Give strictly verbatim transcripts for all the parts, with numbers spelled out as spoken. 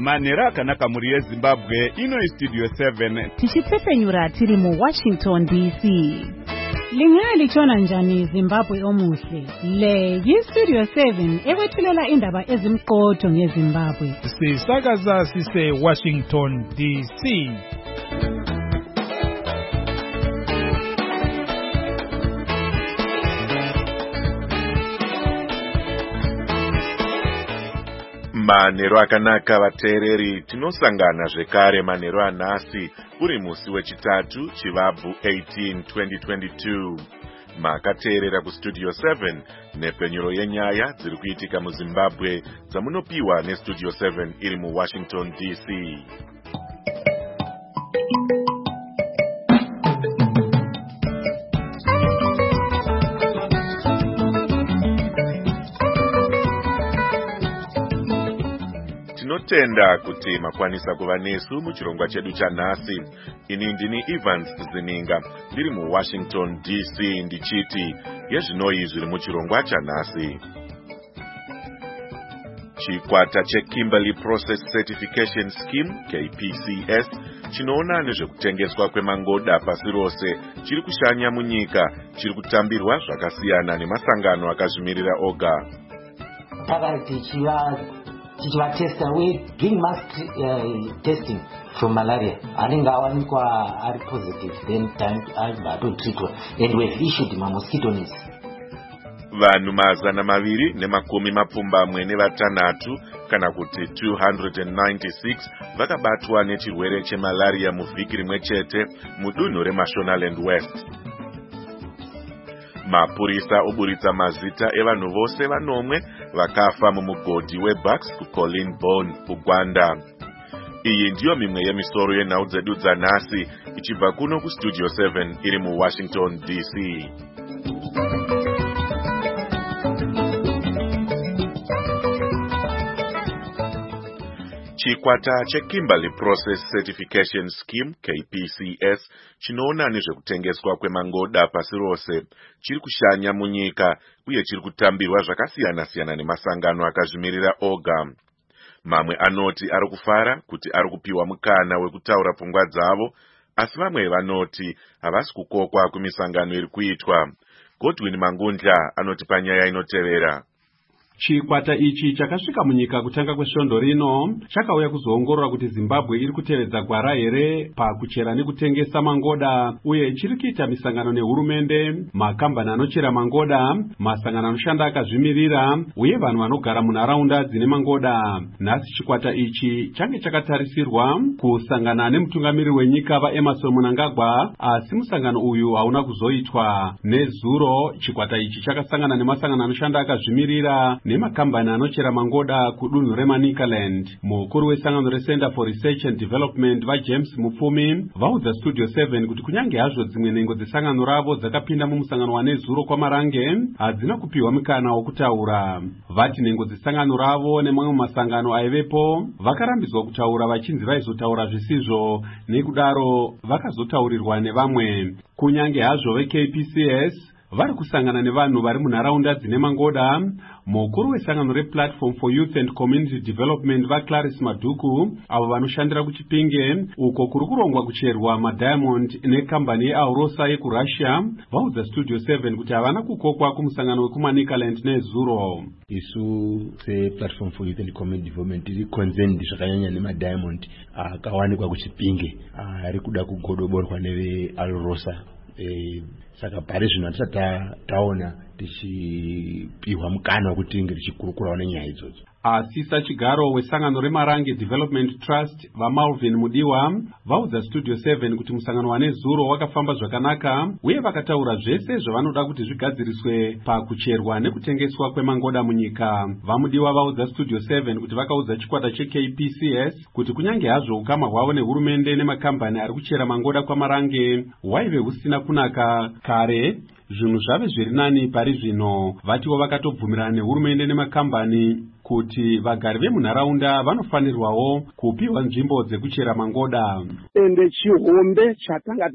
Manera akanaka muri yeZimbabwe ino iStudio seven. Tichipfenyura tiri mu Washington D C. Lingali chona njani Zimbabwe omuhle. Le yiStudio seven ewethulela indaba ezimqotho ngeZimbabwe. Sisakaza sise Washington D C. Manero akanaka vateereri, tinosangana zvekare manero anhasi uri musi wechitatu chivabvu eighteen twenty twenty-two. Makateerera kuStudio seven nepfenyuro yenyaya dziri kuitika muZimbabwe dzamunopiwa neStudio seven iri muWashington D C. Tinotenda kuti makwanisa kuva nesu muchirongwa chedu chanhasi. Ini ndini Evans Zininga ndiri muWashington D C ndichiti yezvinoi zviri muchirongwa chanhasi. Chikwata cheKimberley Process Certification Scheme K P C S chinoona nezvekutengeswa kwemangoda pasi rose chiri kushanya munyika, chiri kutambirwa zvakasiyana nemasangano akazvimirira oga. Tichiva testa, we doing mass uh, testing from malaria. Anenga awanikwa ari positive, then time to treat, and we've issued ma mosquito nets. Vanhu mazana maviri nemakumi mapfumbamwe nevatanhatu kana kuti two hundred ninety-six vakabatwa nechirwere chemalaria muvhiki rimwe chete mudunhu reMashonaland West. Mapurisa oburitsa mazita evanhu vose vanomwe vakafa mumugodhi weBucks kuColleen Bawn kuGwanda. Iyi ndiyo mimwe yemisoro yenhau dzedu dzanhasi ichibva kuno kuStudio seven iri muWashington D C. Chikwata cheKimberley Process Certification Scheme K P C S chinoona nezvekutengeswa kwemangoda pasi rose chiri kushanya munyika uye chiri kutambirwa zvakasiyana siyana nemasangano akazvimirira oga. Mamwe anoti ari kufara kuti ari kupiwa mukana wekutaura pfungwa dzavo, asi vamwe vanoti havasi kukokwa kumisangano iri kuitwa. Godwin Mangundla anoti panyaya inotevera. Chikwata ichi chakasvika munyika kutanga kwesvondo rino chakauya kuzoongorora kuti Zimbabwe iri kutevedza gwara here pakuchera nekutengesa mangoda, uye chiri kuita misangano nehurumende, makambani anochera mangoda, masangano anoshanda akazvimirira uye vanhu vanogara munharaunda dzine mangoda. Nhasi chikwata ichi change chakatarisirwa kusangana nemutungamiri wenyika vaEmmerson Mnangagwa, asi musangano uyu hauna kuzoitwa. Nezuro chikwata ichi chakasangana nemasangano anoshanda akazvimirira nemakambani anochera mangoda kudunhu reManicaland. Mukuru wesangano reCenter for Research and Development vaJames Mupfumi vaudza Studio seven kuti kunyange hazvo dzimwe nhengo dzesangano ravo dzakapinda mumusangano wanezuro kwaMarange hadzina kupiwa mukana wokutaura. Vati nhengo dzesangano ravo nemamwe masangano aivepo vakarambidzwa kutaura vachinzi vaizotaura zvisizvo, nekudaro vakazotaurirwa nevamwe. Kunyange hazvo veK P C S vari kusangana nevanhu vari munharaunda dzine mangoda, mukuru wesangano rePlatform for Youth and Community Development vaClarice Maduku avo vanoshandira kuChipinge uko kuri kurongwa kucherwa madiamond nekambani yeAurosa yekuRussia vaudza Studio seven kuti havana kukokwa kumusangano wekuManicaland nezuro. Isu sePlatform for Youth and Community Development tiri concerned zvakanyanya nemadiamond akawanikwa kuChipinge ari kuda kugodoborwa neveAurosa. E, saka pari zvino hatisati taona tichipiwa mukana wekuti tinge tichikurukurawo nenyaya idzodzo. Asisa chigaro wesangano reMarange Development Trust vaMalvin Mudiwa vaudza Studio seven kuti musangano wanezuro wakafamba zvakanaka uye vakataura zvese zvavanoda kuti zvigadziriswe pakucherwa nekutengeswa kwemangoda munyika. VaMudiwa vaudza Studio seven kuti vakaudza chikwata cheK P C S kuti kunyange hazvo ukama hwavo nehurumende nemakambani ari kuchera mangoda kwaMarange hwaive husina kunaka kare, zvinhu zvave zviri nani pari zvino. Vatiwo vakatobvumirana nehurumende nemakambani kuti vagari vemunharaunda vanofanirwawo kupiwa nzvimbo dzekuchera mangoda. ende chihombe chatanga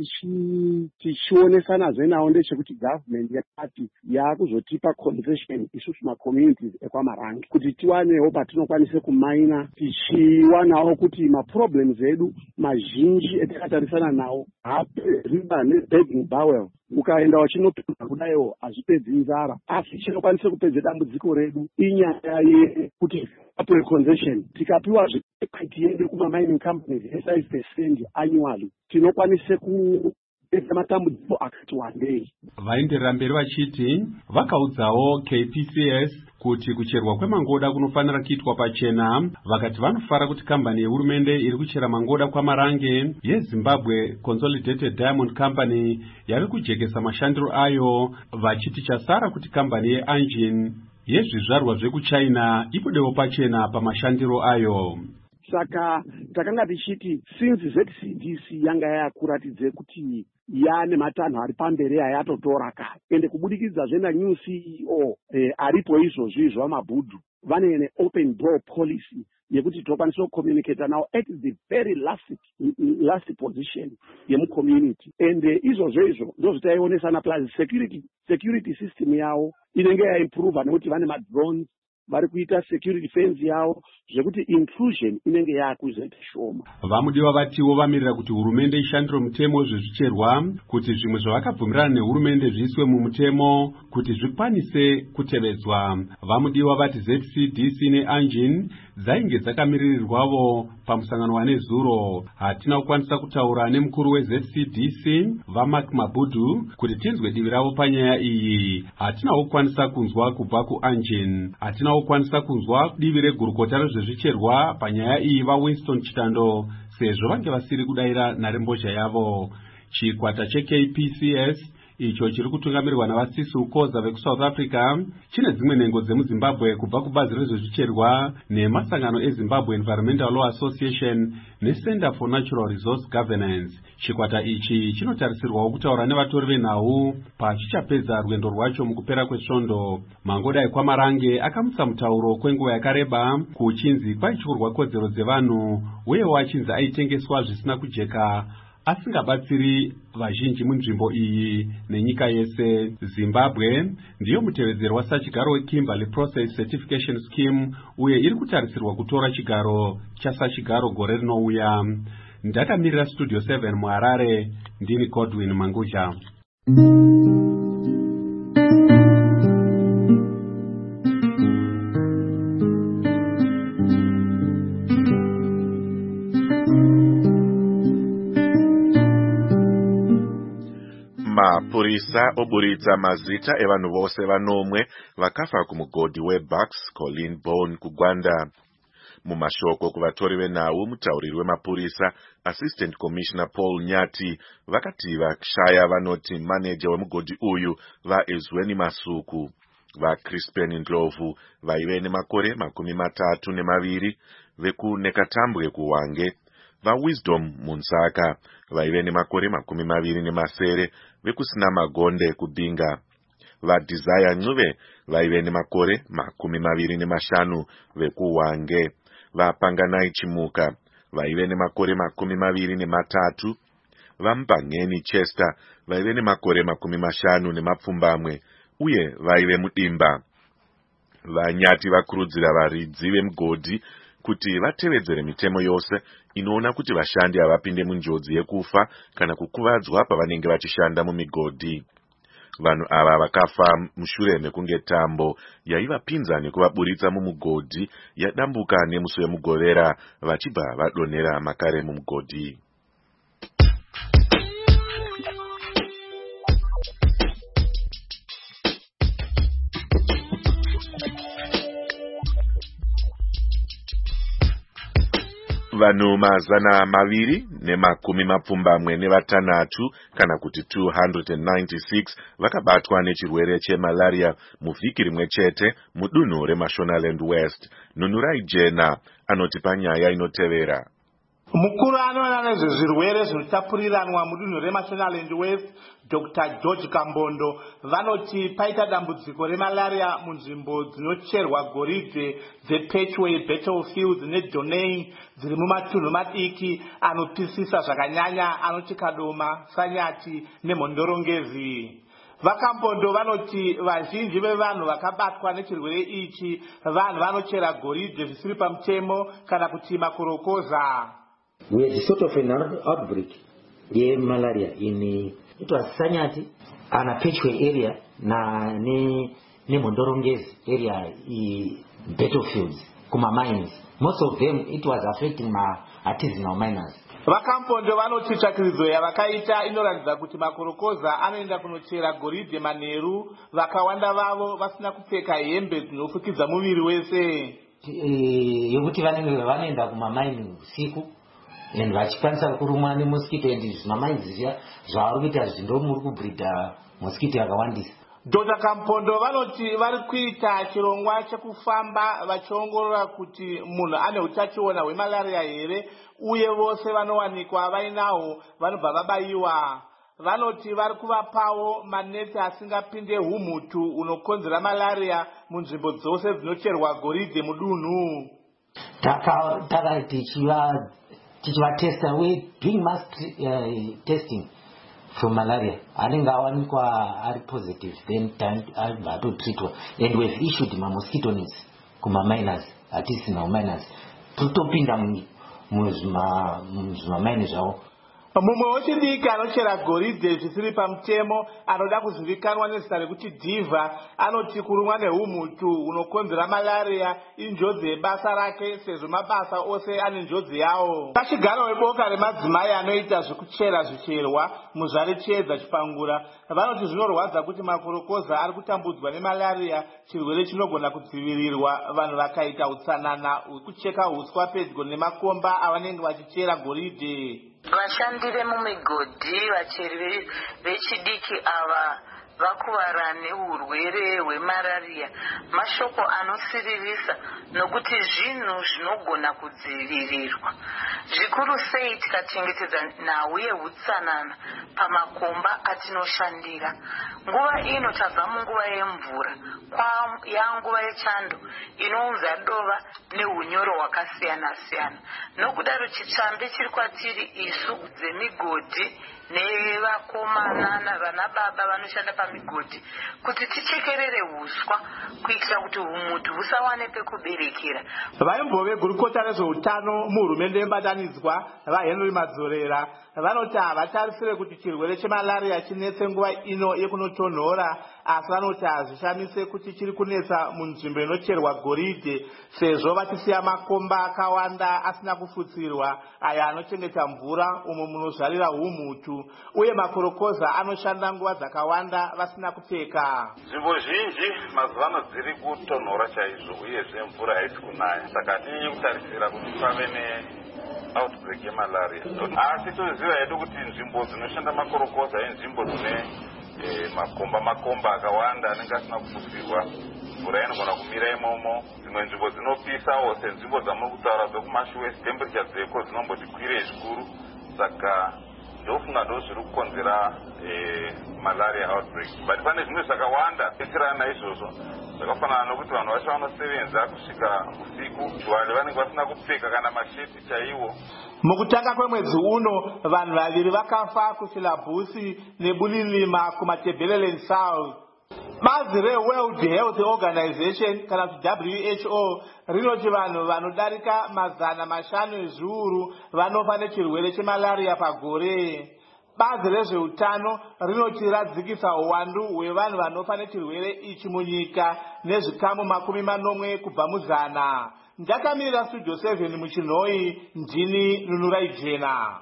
tichionesana nawo ndechekuti government yakati yakuzotipa concession isusu macommunities ekwamarange kuti tiwanewo patinokwanise kumaina tichiwanawo kuti maproblems edu mazhinji etakatarisana nawo haaperiba nebedding bowel ukaenda wachinopinda kudaiwo hazvipedzi nzara asi chinokwanise kupedza dambudziko redu inyaya yekuti apwe concession tikapiwa zvekuti tiende kuma-mining companies five percent annually tinokwanise kupedza matambudziko akati wandei. Vaenderera mberi vachiti vakaudzawo K P C S kuti kucherwa kwemangoda kunofanira kuitwa pachena. Vakati vanofara kuti kambani yehurumende iri kuchera mangoda kwamarange yeZimbabwe Consolidated Diamond Company yave kujekesa mashandiro ayo, vachiti chasara kuti kambani yeAngin yezvizvarwa zvekuchina ibudewo pachena pamashandiro ayo. Saka takanga tichiti since Z C D C yanga yakuratidze kuti yane matanho ari pamberi ayatotora kare ende kubudikidza zvena new C E O eh, aripo izvozvi zvamabhudhu vane ne open door policy yekuti tokwanisa kucommunicate now at the very last last position yemucommunity ende izvozvo izvo ndozvitaionesana plus security security system yawo inenge yaimprova nekuti vane madrones vari kuita security fence yawo zvekuti inclusion inenge yakuzoita shoma. Vamudiwa vatiwo vamirira kuti hurumende ishandire mutemo zvezvicherwa kuti zvimwe zvavakabvumirana nehurumende zviiswe mumutemo kuti zvikwanise kutevedzwa. Vamudiwa vati Z C D C neAngin dzainge dzakamiririrwavo pamusangano wanezuro. Hatina kukwanisa kutaura nemukuru weZ C D C vaMark Mabudhu kuti tinzwe divi ravo panyaya iyi. Hatinawo kukwanisa kunzwa kubva kuAngin. Hatina kukwanisa kunzwa divi regurukota rezvezvicherwa panyaya iyi vaWinston Chitando sezvo vange vasiri kudaira nharembozha yavo. Chikwata cheK P C S icho chiri kutungamirwa navasisi Khoza vekuSouth Africa chine dzimwe nhengo dzemuZimbabwe kubva kubazi rezvezvicherwa nemasangano eZimbabwe Environmental Law Association neCenter for Natural Resource Governance. Chikwata ichi chinotarisirwawo kutaura nevatori venhau pachichapedza rwendo rwacho mukupera kwesvondo. Mangoda ekwamarange akamutsa mutauro kwenguva yakareba kuchinzi kwaityurwa kodzero dzevanhu uyewo achinzi aitengeswa zvisina kujeka asingabatsiri vazhinji munzvimbo iyi nenyika yese. Zimbabwe ndiyo mutevedzeri wasachigaro weKimberley Process Certification Scheme uye iri kutarisirwa kutora chigaro chasachigaro gore rinouya. Ndakamirira Studio seven muHarare, ndini Godwin Manguja. Mapurisa oburitsa mazita evanhu vose vanomwe vakafa kumugodhi weBucks Colleen Bone kuGwanda. Mumashoko kuvatori venhau, mutauriri wemapurisa Assistant Commissioner Paul Nyati vakati vakshaya vanoti manager wemugodhi uyu vaEzweni Masuku, vaCrispen Ndlovu vaive nemakore makumi matatu nemaviri, vekunekatambwe kuWange, vaWisdom Munsaka vaive nemakore makumi maviri nemasere, vekusina magonde kuBinga, vaDesire Ncube vaive nemakore makumi maviri nemashanu vekuWange, vaPanganai Chimuka vaive nemakore makumi maviri nematatu, vaMbangeni Chester vaive nemakore makumi mashanu nemapfumbamwe uye vaive mudimba. Vanyati vakurudzira varidzi vemugodhi kuti vatevedzere mitemo yose inoona kuti vashandi havapinde munjodzi yekufa kana kukuvadzwa pavanenge vachishanda mumigodhi. Vanhu ava vakafa mushure mekunge tambo yaivapinza nekuvaburitsa mumugodhi yadambuka nemusi wemugovera vachibva vadonhera makare mumugodhi. Vanhu mazana maviri nemakumi mapfumbamwe nevatanhatu kana kuti two hundred ninety-six vakabatwa nechirwere chemalaria muvhiki rimwe chete mudunhu reMashonaland West. Nunurai Jena anoti panyaya inotevera. Mukuru anoona nezvezvirwere zvinotapuriranwa mudunhu reMashonaland West, Doctor George Kambondo, vanoti paita dambudziko remalaria munzvimbo dzinocherwa goridhe dzePetchway, Battlefields neDonane dziri mumatunhu madiki anopisisa zvakanyanya anoti Kadoma, Sanyati neMhondorongezi. Vakambondo vanoti vazhinji vevanhu vakabatwa nechirwere ichi vanhu vanochera goridhe zvisiri pamutemo kana kuti makorokoza. We had sort of an outbreak of malaria in it was Sanyati and a Petchway area na ne ne Mondorongezi area in Battlefields, Kuma mines. Most of them it was affecting my artisanal miners. Vakambondo vanoti tsvakiridzo yavakaita inoratidza kuti makorokoza anoenda kunochera goridhe manheru, vakawanda vavo vasina kupfeka hembe dzinofukidza muviri wese. Yekuti vanenge vanoenda kumamaini usiku and vachikwanisa kurumwa nemosquito and zvimamainzi zviya zvavari kuita zvindo muri kubhridha mosquito yakawandisa. Doctor Kambondo vanoti vari kuita chirongwa chekufamba vachiongorora kuti munhu ane utachiona hwemalaria here uye vose vanowanikwa vainawo vanobva vabayiwa. Vanoti vari kuvapawo maneti asingapinde humhutu unokonzera malaria munzvimbo dzose dzinocherwa goridhe mudunhu. Taka tichiva tichivatesta, we doing mass uh, testing for malaria. Anenge awanikwa ari positive then time atotreatwa and we've issued ma mosquito nets kuma miners artisanal miners tutopinda muzvima muzvima mine zvavo. Mumwe wechidiki anochera goridhe zvisiri pamutemo anoda kuzivikanwa nezita rekuti Diva anoti kurumwa nehumhutu unokonzera malaria injodzi yebasa rake sezvo mabasa ose ane njodzi yawo. Pachigaro weboka remadzimai anoita zvekuchera zvicherwa muzvare chiedza Chipangura vanoti zvinorwadza kuti makorokoza ari kutambudzwa nemalaria, chirwere chinogona kudzivirirwa vanhu vakaita utsanana hwekucheka huswa pedyo nemakomba avanenge vachichera goridhe. Vashandi vemumigodhi vacheri vechidiki ava vakuvara neurwere hwemararia. Mashoko anosiririsa nokuti zvinhu zvinogona kudzivirirwa. Zvikuru sei tikachengetedza nhau yeutsanana pamakomba atinoshandira. Nguva ino tabva munguva yemvura yanguva yechando inounza dova neunyoro hwakasiyana siyana. Nokudaro chitsvambe chiri kwatiri isu dzemigodhi nevakomana navana baba vanoshanda pamigodhi kuti tichekerere huswa kuitira kuti humhutu husawane pekuberekera. Vaimbove gurukota rezveutano muhurumende yebatanidzwa vaHenry Madzorera vanoti havatarisire kuti chirwere chemalaria chinetse nguva ino yekunotonhora, asi vanoti hazvishamise kuti chiri kunetsa munzvimbo inocherwa goridhe sezvo vachisiya makomba akawanda asina kufutsirwa aya anochengeta mvura umo munozvarira humhutu uye makorokoza anoshanda nguva dzakawanda vasina kupfeka. Nzvimbo zhinji mazuvano dziri kutonhora chaizvo uyezve mvura haisi kunaya, saka hatinyanyi kutarisira kuti pave ne outbreak yemalaria. Asi toziva hedu kuti nzvimbo dzinoshanda makorokoza inzvimbo dzine makomba makomba akawanda anenge asina kufutsirwa, mvura inogona kumira imomo. Dzimwe nzvimbo dzinopisawo senzvimbo dzamuri kutaura dzekuMashuwest, temperature dzeko dzinomboti kwirei zvikuru, saka ndofunga ndo zviri kukonzera malaria outbreak. But pane zvimwe zvakawanda kutirana naizvozvo zvakafanana nokuti vanhu vacho vanosevenza kusvika usiku, vanhu vanenge vasina kupfeka kana masheti chaiwo. Mukutanga kwemwedzi uno vanhu vaviri vakafa kuChilabhusi neBulilima kumaTebeleland South. Bazi reWorld Health Organization kana kuti W H O rinoti vanhu vanodarika mazana mashanu ezviuru vanofa nechirwere chemalaria pagore. Bazi rezveutano rinoti radzikisa uwandu hwevanhu vanofa nechirwere ichi munyika nezvikamu makumi manomwe kubva muzana. Ndakamirira Studio seven muChinhoi, ndini Nunurai Jena.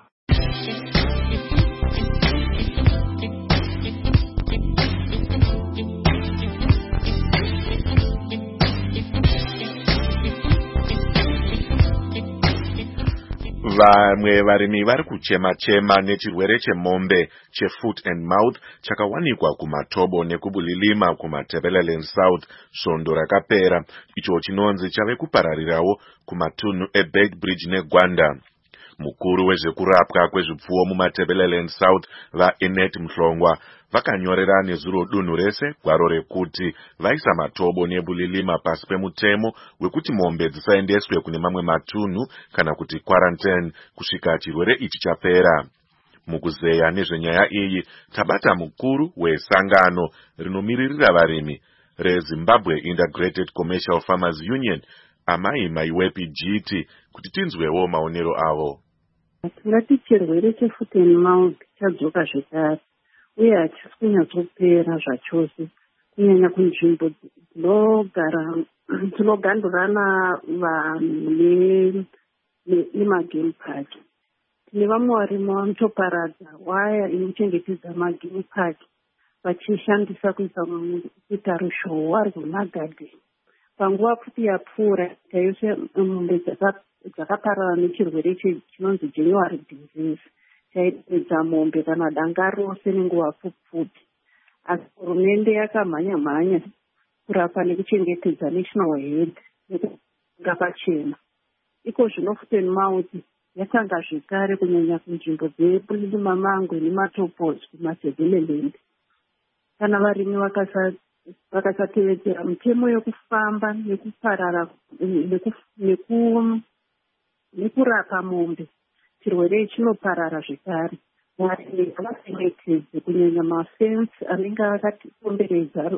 Vamwe varimi vari kuchema-chema nechirwere chemombe chefoot and mouth chakawanikwa kumatobo nekubulilima kumaTebeleland South svondo rakapera, icho chinonzi chave kupararirawo kumatunhu eBagbridge neGwanda. Mukuru wezvekurapwa kwezvipfuwo muMatabeleland South vaEnet Mhlongwa vakanyorera nezuro dunhu rese gwaro rekuti vaisa matobo nebulilima pasi pemutemo wekuti mombe dzisaendeswe kune mamwe matunhu kana kuti quarantine kusvika chirwere ichi chapera. Mukuzeya nezvenyaya iyi tabata mukuru wesangano rinomiririra varimi reZimbabwe Integrated Commercial Farmers Union Amai Maiwepi G T kuti tinzwewo maonero avo. Tingati chirwere chefoot and mouth chadzoka zvekare uye hachisi kunyatsopera zvachose kunyanya kunzvimbo dzinogara dzinogandurana vanhu nemagame park. Tine vamwe varimi vanotoparadza waya inochengetedza magame park vachishandisa kuita ruzhowa rwemagadheni. Panguva pfupi yapfuura yose mombe dzakaparara nechirwere chinonzi January disease chaipedza mombe kana danga rose nenguva pfupi. Asi hurumende yakamhanya mhanya kurapa nekuchengetedza national head nekuga pachena. Iko zvino foot and mouth yatanga zvekare kunyanya kunzvimbo dzebulilima mangwe nematopos kuMatabeleland. Kana varimi vakasa vakasatevedzera mitemo yokufamba nekuparara nekurapa mombe, chirwere chinoparara zvekare. Varimi ngavachengetedze kunyanya mafensi anenge akatikomberedza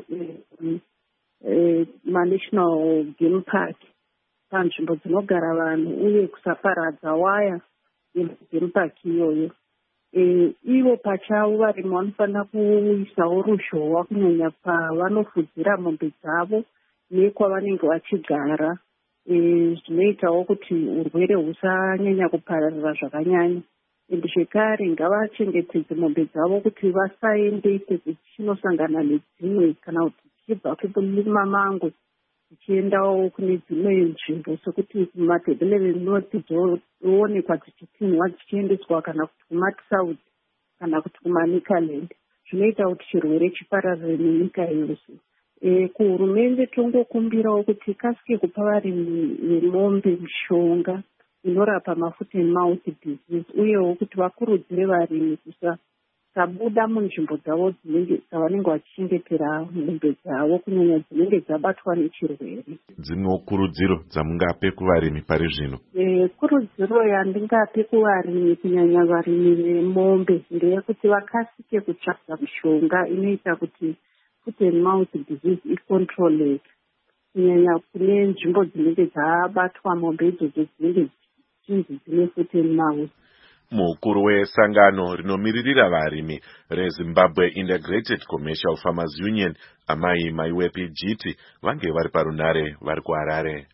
manational game park panzvimbo dzinogara vanhu uye kusaparadza waya yegame park iyoyo. E, ivo pachavo varimi vanofanira kuisawo ruzhowa kunyanya pavanofudzira mombe dzavo nekwavanenge vachigara, e, zvinoitawo kuti urwere husanyanya kupararira zvakanyanya. Ende zvekare ngavachengetedze mombe dzavo kuti vasaendese dzichinosangana nedzimwe kana kuti dzichibva kubulilima mangwe dzichiendawo kune dzimwe nzvimbo sekuti kuMatabeleland North dzoonekwa dzichitinhwa dzichiendeswa kana kuti kuMatsouth kana kuti kuManicaland. Zvinoita kuti chirwere chipararire nenyika yose. E, kuhurumende tongokumbirawo kuti ikasike kupa varimi vemombe mishonga inorapa mafoot and mouth disease uyewo kuti vakurudzire varimi kusabuda munzvimbo dzavo dzinenge dzavanenge vachichengetera mombe dzavo kunyanya dzinenge dzabatwa nechirwere. Dzimwewo kurudziro dzamungape kuvarimi pari zvino? E, kurudziro yandingape kuvarimi kunyanya varimi vemombe ndeyekuti vakasike kutsvaga mishonga inoita kuti foot and mouth disease icontroleke kunyanya kune nzvimbo dzinenge dzabatwa mombe idzodzo dzinenge chinzi dzine foot and mouth. Mukuru wesangano rinomiririra varimi reZimbabwe Integrated Commercial Farmers Union Amai Maiwepi G T vange vari parunare vari kuHarare.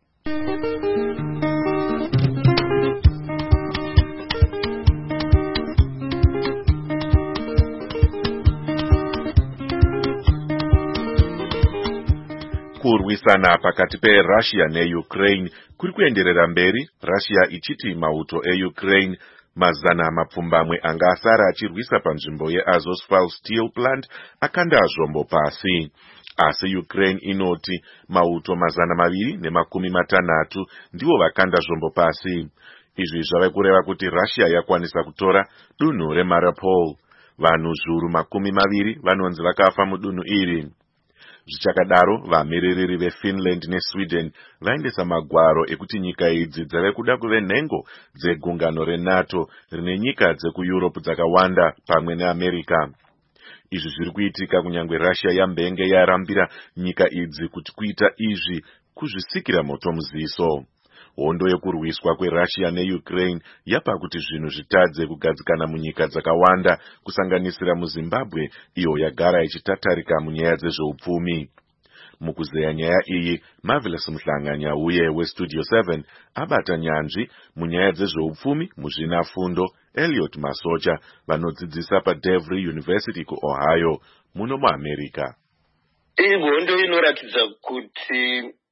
Kurwisana pakati peRussia neUkraine kuri kuenderera mberi, Russia ichiti mauto eUkraine mazana mapfumbamwe anga asara achirwisa panzvimbo yeAzovstal Steel Plant akanda zvombo pasi. Asi Ukraine inoti mauto mazana maviri nemakumi matanhatu ndivo vakanda zvombo pasi. Izvi zvave kureva kuti Russia yakwanisa kutora dunhu reMariupol. Vanhu zviuru makumi maviri vanonzi vakafa mudunhu iri. Zvichakadaro, vamiririri veFinland neSweden vaendesa magwaro ekuti nyika idzi dzave kuda kuve nhengo dzegungano reNATO rine nyika dzekuEurope dzakawanda pamwe neAmerica. Izvi zviri kuitika kunyangwe Russia yambenge yarambira nyika idzi kuti kuita izvi kuzvisikira moto muziso. Hondo yekurwiswa kweRussia neUkraine yapa kuti zvinhu zvitadze kugadzikana munyika dzakawanda kusanganisira muZimbabwe iyo yagara ichitatarika munyaya dzezveupfumi. Mukuzeya nyaya iyi, Marvelous Mhlanganya uye weStudio seven abata nyanzvi munyaya dzezveupfumi muzvinafundo Elliot Masocha vanodzidzisa paDevry University kuOhio muno muAmerica. Iyi hondo inoratidza kuti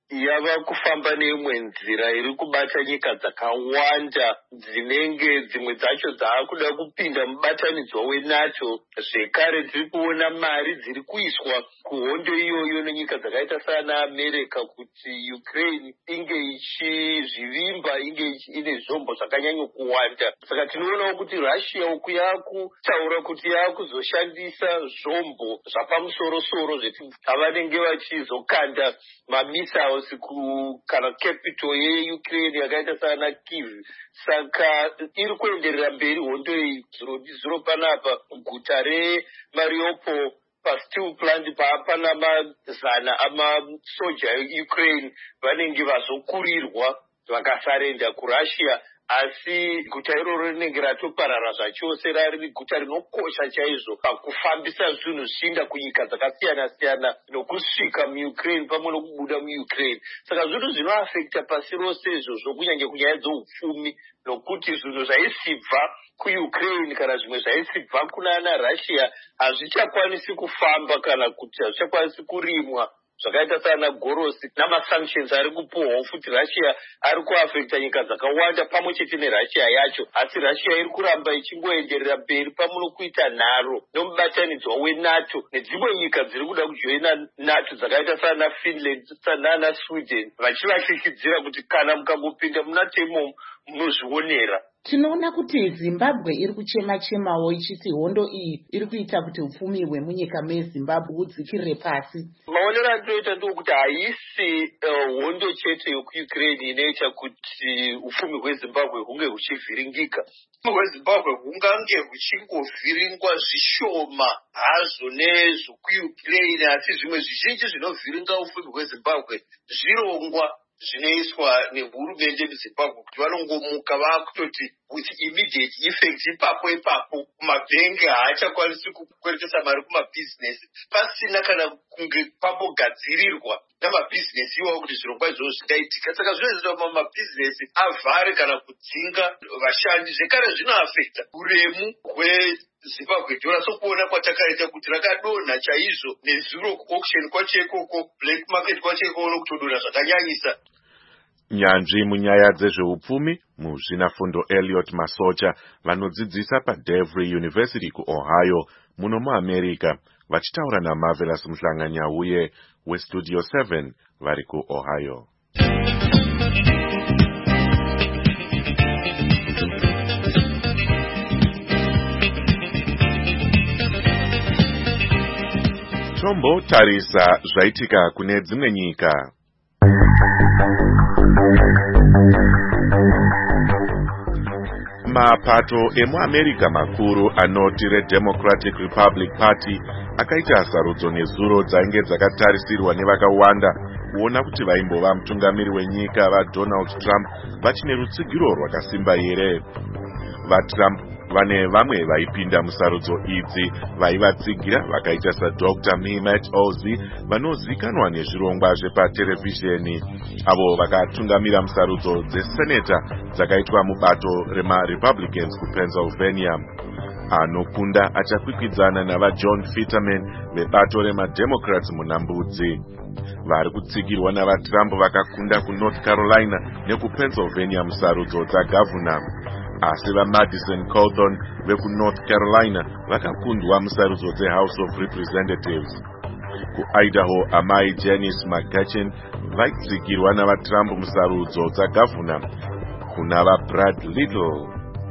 yava kufamba neimwe nzira iri kubata nyika dzakawanda dzinenge dzimwe dzacho dzaakuda kupinda mubatanidzwa wenato. Zvekare tiri kuona mari dziri kuiswa kuhondo iyoyo nenyika dzakaita sana America kuti Ukraine inge ichizvivimba, inge ine zvombo zvakanyanya kuwanda. Saka tinoonawo kuti Russia uku yakutaura kuti yakuzoshandisa zvombo zvapamusoro-soro zvavanenge vachizokanda mamissiles kana capital yeUkraine yakaita sana Kyiv. Saka iri kuenderera mberi hondo iyi. Zviro panapa guta reMariupol pasteel plant paapana mazana amasoja eUkraine vanenge vazokurirwa vakasarenda kuRussia, asi guta iroro rinenge ratoparara zvachose. Rari guta rinokosha chaizvo pakufambisa zvinhu zvichiinda kunyika dzakasiyana-siyana nokusvika muUkraine pamwe nokubuda muUkraine. Saka zvinhu zvinoafekta pasi rose izvozvo, kunyanya kunyaya dzeupfumi, nokuti zvinhu zvaisibva kuUkraine kana zvimwe zvaisibva kuna ana Russia hazvichakwanisi kufamba kana kuti hazvichakwanisi kurimwa, zvakaita sana gorosi namasanctions ari kupuhwawo futi. Russia ari kuafekta nyika dzakawanda pamwe chete neRussia yacho, asi Russia iri kuramba ichingoenderera mberi pamwe nokuita nharo nomubatanidzwa weNato nedzimwe nyika dziri kuda kujoina NATO dzakaita sana Finland nana Sweden, vachivashikidzira kuti kana mukangopinda muNato imomo munozvionera. Tinoona kuti Zimbabwe iri kuchema-chemawo ichiti hondo iyi iri kuita kuti upfumi hwemunyika meZimbabwe hudzikirire pasi. Maonero andinoita ndokuti haisi uh, hondo chete yokuUkraine inoita kuti upfumi hweZimbabwe hunge huchivhiringika. Upfumi hweZimbabwe hungange huchingovhiringwa zvishoma hazvo nezvokuUkraine, asi zvimwe zvizhinji zvinovhiringa upfumi hweZimbabwe zvirongwa zvinoiswa nehurumende muZimbabwe kuti vanongomuka vaakutoti with immediate effect ipapo ipapo. Mabhengi haachakwanisi kukweretesa mari kumabhizinesi pasina kana kunge pambogadzirirwa namabhizinesi iwawo kuti zvirongwa izvozvo zvingaitika. Saka zvinoita kuti mabhizinesi avhare kana kudzinga vashandi. Zvekare zvinoafekta uremu hweZimbabwe dollar, sokuona kwatakaita kuti rakadonha chaizvo, nezuro auction kwacho ikoko, black market kwacho ikoko nokutodonha zvakanyanyisa. Nyanzvi munyaya dzezveupfumi muzvinafundo Elliot Masocha vanodzidzisa paDevry University kuOhio muno muAmerica, vachitaura naMarvelous Muhlanganyauye weStudio seven vari kuOhio. Tombo tarisa zvaitika kune dzimwe nyika. Mapato emuAmerica makuru anoti reDemocratic Republic Party akaita sarudzo nezuro dzainge dzakatarisirwa nevakawanda kuona kuti vaimbova mutungamiri wenyika vaDonald Trump vachine rutsigiro rwakasimba here. VaTrump vane vamwe vaipinda musarudzo idzi vaivatsigira vakaita saDr Mehmet Oz vanozikanwa nezvirongwa zvepaterevhizheni, avo vakatungamira musarudzo dzeseneta dzakaitwa mubato remaRepublicans kuPennsylvania. Anokunda achakwikwidzana navaJohn Fetterman vebato remademocrats munambudzi. Vari kutsigirwa navaTrump vakakunda kuNorth Carolina nekuPennsylvania musarudzo dzagavhuna, asi vaMadison Cawthorn vekuNorth Carolina vakakundwa musarudzo dzeHouse of Representatives. KuIdaho amai Janice McCutcheon vaitsigirwa navaTrump musarudzo dzagavhuna kuna vaBrad Little.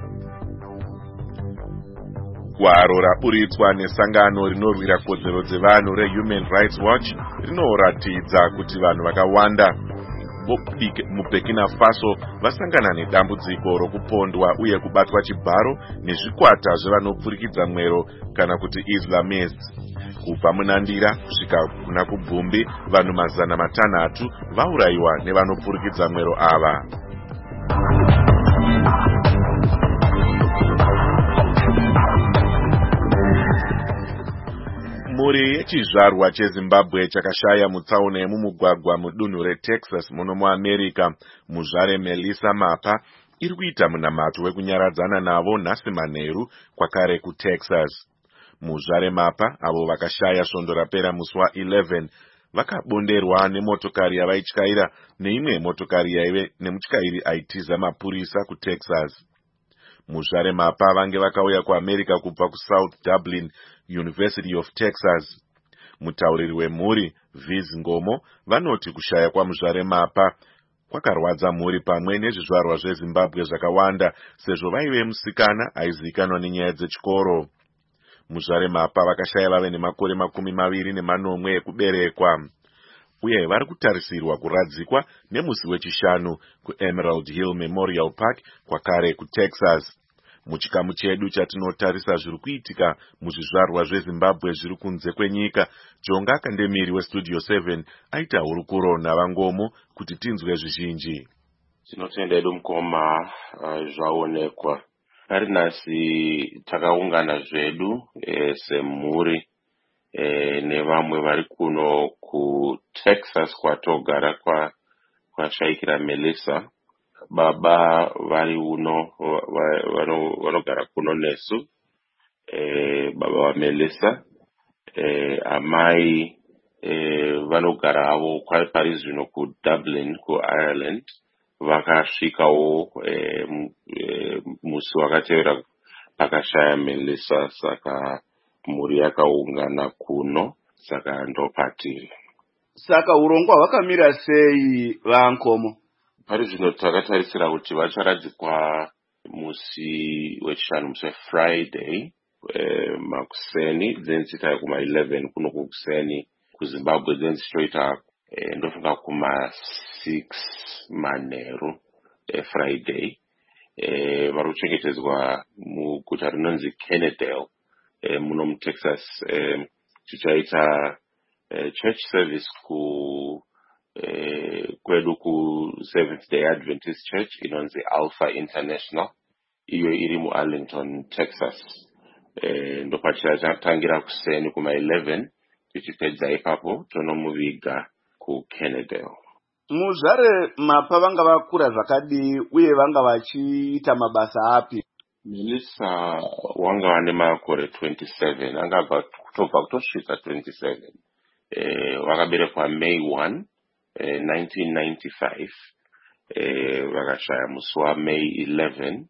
Gwaro raburitswa nesangano rinorwira kodzero dzevanhu reHuman Rights Watch rinoratidza kuti vanhu vakawanda muBurkina Faso vasangana nedambudziko rokupondwa uye kubatwa chibharo nezvikwata zvevanopfurikidza mwero kana kuti Islamists. Kubva munandira kusvika kuna kubvumbi, vanhu mazana matanhatu vaurayiwa nevanopfurikidza mwero ava. Mhuri yechizvarwa cheZimbabwe chakashaya mutsaona yemumugwagwa mudunhu reTexas muno muAmerica, muzvare Melissa Mapa iri kuita munamato wekunyaradzana navo nhasi manheru kwakare kuTexas. Muzvare Mapa avo vakashaya svondo rapera musi waeleven vakabonderwa nemotokari yavaityaira neimwe motokari yaive nemutyairi aitiza mapurisa kuTexas. Muzvare Mapa vange vakauya kuAmerica kubva kuSouth Dublin University of Texas. Mutauriri wemhuri Viz Ngomo vanoti kushaya kwaMuzvare Mapa kwakarwadza mhuri pamwe nezvizvarwa zveZimbabwe zvakawanda sezvo vaive musikana aizivikanwa nenyaya dzechikoro. Muzvare Mapa vakashaya vave nemakore makumi maviri nemanomwe ekuberekwa uye vari kutarisirwa kuradzikwa nemusi wechishanu kuEmerald Hill Memorial Park kwakare kuTexas. Muchikamu chedu chatinotarisa zviri kuitika muzvizvarwa zveZimbabwe zviri kunze kwenyika, Jonga Kandemiri weStudio seven aita hurukuro navangomo kuti tinzwe zvizhinji. Tinotenda edu mukoma uh, zvaonekwa. Ari nhasi takaungana zvedu e, semhuri e, nevamwe vari kuno kuTexas kwatogara kwa kwashaikira Melissa. Baba vari uno vanogara kuno nesu, e, baba wa Melissa, e, amai e, vanogara avo pari zvino kuDublin kuIreland. Vakasvikawo e, e, musi wakatevera pakashaya Melissa, saka mhuri yakaungana kuno, saka ndopatiri. Saka urongwa hwakamira sei vankomo? Pari zvino takatarisira kuti vacharadzikwa musi wechishanu, musi Friday e, makuseni dzensita kuma eleven kuno kukuseni kuZimbabwe, dzensichoita e, ndofunga kuma six manheru e, Friday. E, vari kuchengetedzwa muguta rinonzi Kennedale e, muno muTexas. E, tichaita e, church service ku e, kwedu ku Seventh Day Adventist Church inonzi Alpha International, iyo iri muArlington, Texas. E, ndopachitangira kuseni kuma eleven, tichipedza ipapo tonomuviga kuKennedale. Muzvare Mapa vanga vakura zvakadii uye vanga vachiita mabasa api? Melissa wanga vane makore twenty-seven, angabva kutobva kutosvika twenty-seven. E, vakaberekwa May first, e, nineteen ninety-five. E, vakashaya musi waMay eleventh,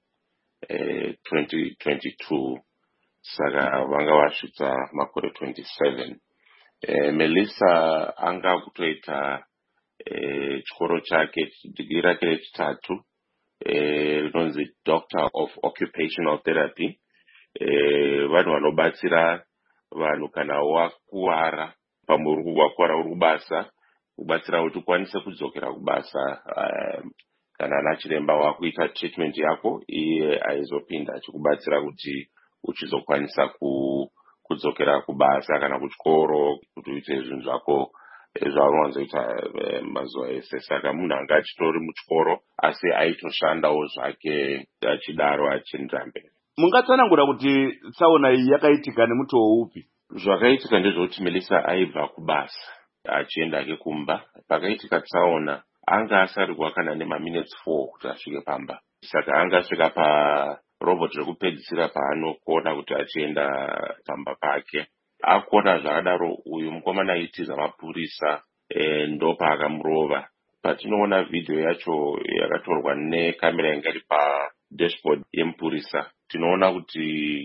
e, twenty twenty-two. Saka vanga vasvitsa makore twenty-seven. E, Melissa anga kutoita e, chikoro chake digiri rake rechitatu e, rinonzi Doctor of Occupational Therapy. E, vanhu vanobatsira vanhu kana wakuwara pamwe uri wakuwara uri kubasa, kubatsira kuti ukwanise kudzokera kubasa. Um, kana ana chiremba wakuita treatment yako, iye aizopinda achikubatsira kuti uchizokwanisa ku kudzokera kubasa kana kuchikoro kuti uite zvinhu zvako zvavanonzoita mazuva ese. Saka munhu anga achitori muchikoro asi aitoshandawo zvake achidaro achienda mberi. Mungatsanangura kuti tsaona iyi yakaitika nemutoo upi? Zvakaitika ndezvokuti Melissa aibva kubasa achienda ke kumba, pakaitika tsaona anga asarirwa kana nemaminutes four kuti asvike pamba. Saka anga asvika pa robot rekupedzisira paanokuona kuti achienda pamba pake. Akuona zvakadaro uyu mukomana aitiza mapurisa e, ndopa akamurova. Patinoona video yacho yakatorwa nekamera inga iri pa dashboard yemupurisa, tinoona kuti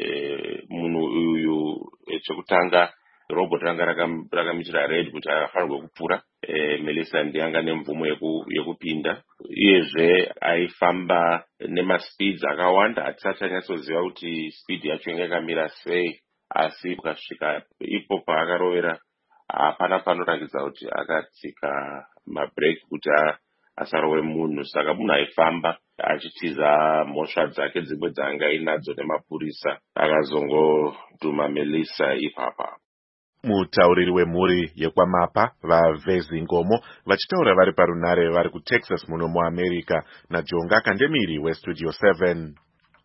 e, munhu uyu e, chekutanga robot ranga rakamitira red kuti akafanirwa kupfuura. E, Melissa ndianga nemvumo yeku, yekupinda. Iyezve aifamba nemaspeeds akawanda, hatisati anyatsoziva kuti speed yacho inga yakamira sei, asi ukasvika ipo paakarovera hapana panoratidza kuti akatsika mabreak kuti asarove munhu. Saka munhu aifamba achitiza mhosva dzake dzimwe dzanga inadzo nemapurisa, akazongodhuma Melissa ipapa. Mutauriri wemhuri yekwaMapa vaVezi Ngomo vachitaura vari parunare vari kuTexas muno muAmerica naJonga Kandemiri weStudio seven.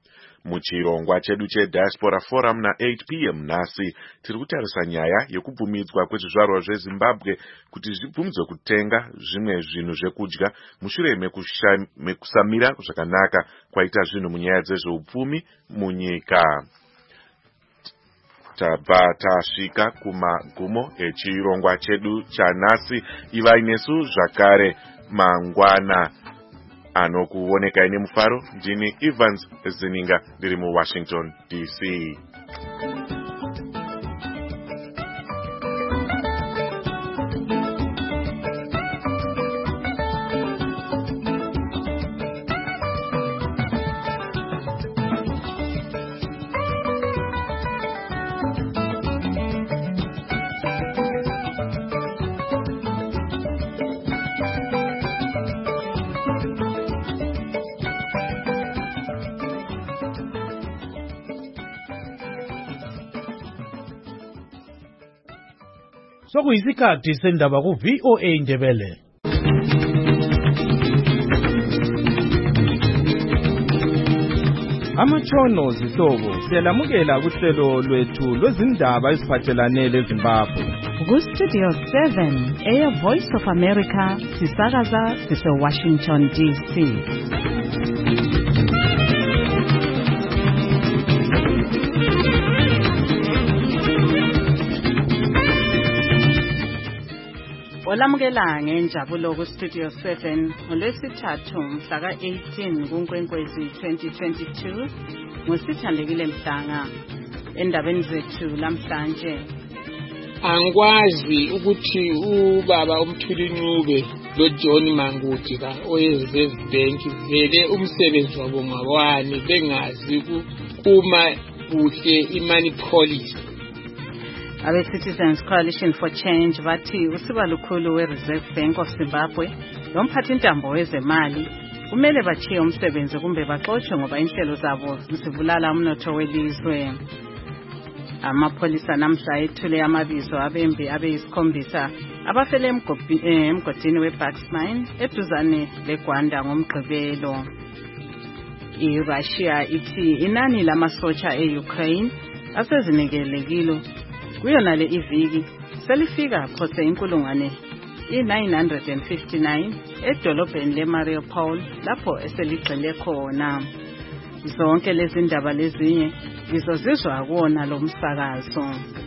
Muchirongwa chedu cheDiaspora Forum na-eight p m nhasi tiri kutarisa nyaya yekubvumidzwa kwezvizvarwa zveZimbabwe kuti zvibvumidzwe kutenga zvimwe zvinhu zvekudya mushure mekusamira zvakanaka kwaita zvinhu munyaya dzezveupfumi munyika. tabva tasvika kumagumo echirongwa chedu chanhasi. Ivai nesu zvakare mangwana anokuonekai nemufaro. Ndini Evans Zininga ndiri muWashington D C. Sokuyisikhathi sendaba ku V O A Ndebele. Amatshono zihlobo siyalamukela kuhlelo lwethu lwezindaba eziphathelane leZimbabwe. Ku Studio seven eya Voice of America sisakaza sise Washington D C. Olamukela ngenjabulo ku Studio seven ngolwesithathu mhla ka eighteen kuNkwenkwezi twenty twenty-two ngosithandekile Mhlanga. Endabeni zethu lamhlanje, angikwazi ukuthi ubaba uMthuli Ncube lo John Manguti ka oyereserve bank vele umsebenzi wabo ngawani bengazi kuma kuhle imani policy. Abe Citizens Coalition for Change bathi usibalukhulu we-Reserve Bank of Zimbabwe lomphathi intambo wezemali kumele bachiye umsebenzi kumbe baxoshwe ngoba inhlelo zabo zibulala umnotho welizwe. Amapholisa namhla ethule amabizo abembi abeyisikhombisa abafele emgodini weBucksmine eduzane leGwanda ngomgqibelo. I-Russia ithi inani lamasotsha e-Ukraine asezinikelekile kuyona le iviki selifika phose inkulungwane i-nine hundred fifty-nine edolobheni leMariupol lapho eseligxile khona. Zonke lezi ndaba lezinye zizozizwa kuona lo msakazo.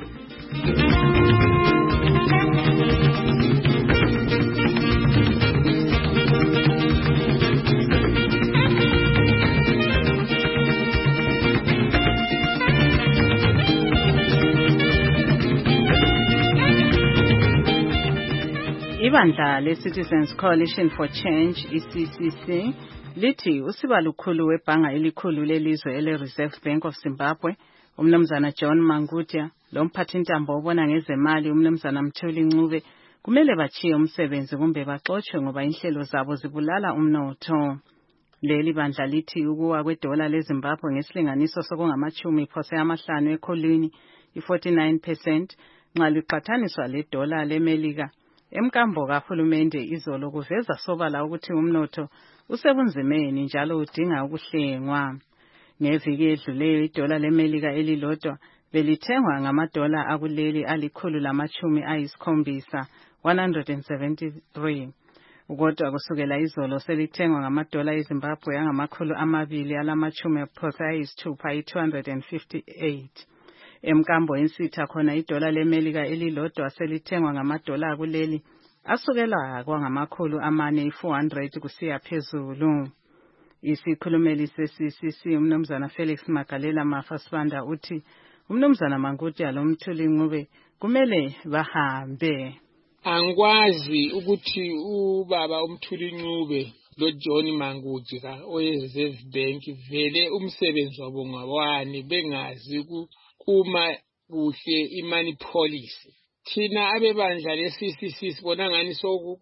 Ibandla le-Citizens Coalition for Change, I C C C, lithi usibalukhulu webhanga elikhulu lelizwe ele-Reserve Bank of Zimbabwe, umnumzana John Manguti, lomphathi intambo obona ngezemali umnumzana Mthuli Ncube, kumele bachiye umsebenzi kumbe baxoshwe ngoba inhlelo zabo zibulala umnotho. Leli bandla lithi ukuwa kwedola leZimbabwe ngesilinganiso sokungamachumi phose amahlanu ekholini, i-forty-nine percent, nxa liqhathaniswa ledola leMelika. Emkambo kahulumende izolo kuveza sobala ukuthi umnotho usebunzimeni njalo udinga ukuhlengwa. Ngeviki edluleyo idola leMelika elilodwa belithengwa ngamadola akuleli alikhulu lamachumi ayisikhombisa, one hundred seventy-three. Kodwa kusukela izolo selithengwa ngamadola eZimbabwe angamakhulu amabili alamachumi phose ayisithupha, i-two hundred fifty-eight. Emkambo insitha khona idola leMelika elilodwa selithengwa ngamadola kuleli asukela kwangamakhulu amane, i-four hundred kusiya phezulu. Isikhulumeli se-C C C umnumzana Felix Magalela Mafasibanda uthi umnumzana Manguti loMthuli Ncube kumele bahambe. Angikwazi ukuthi ubaba uMthuli Ncube lo John Manguti ka oyereserve bank vele umsebenzi wabo ngawani bengazi kuma kuhle imani policy. Thina abebandla le-C C C sibona ngani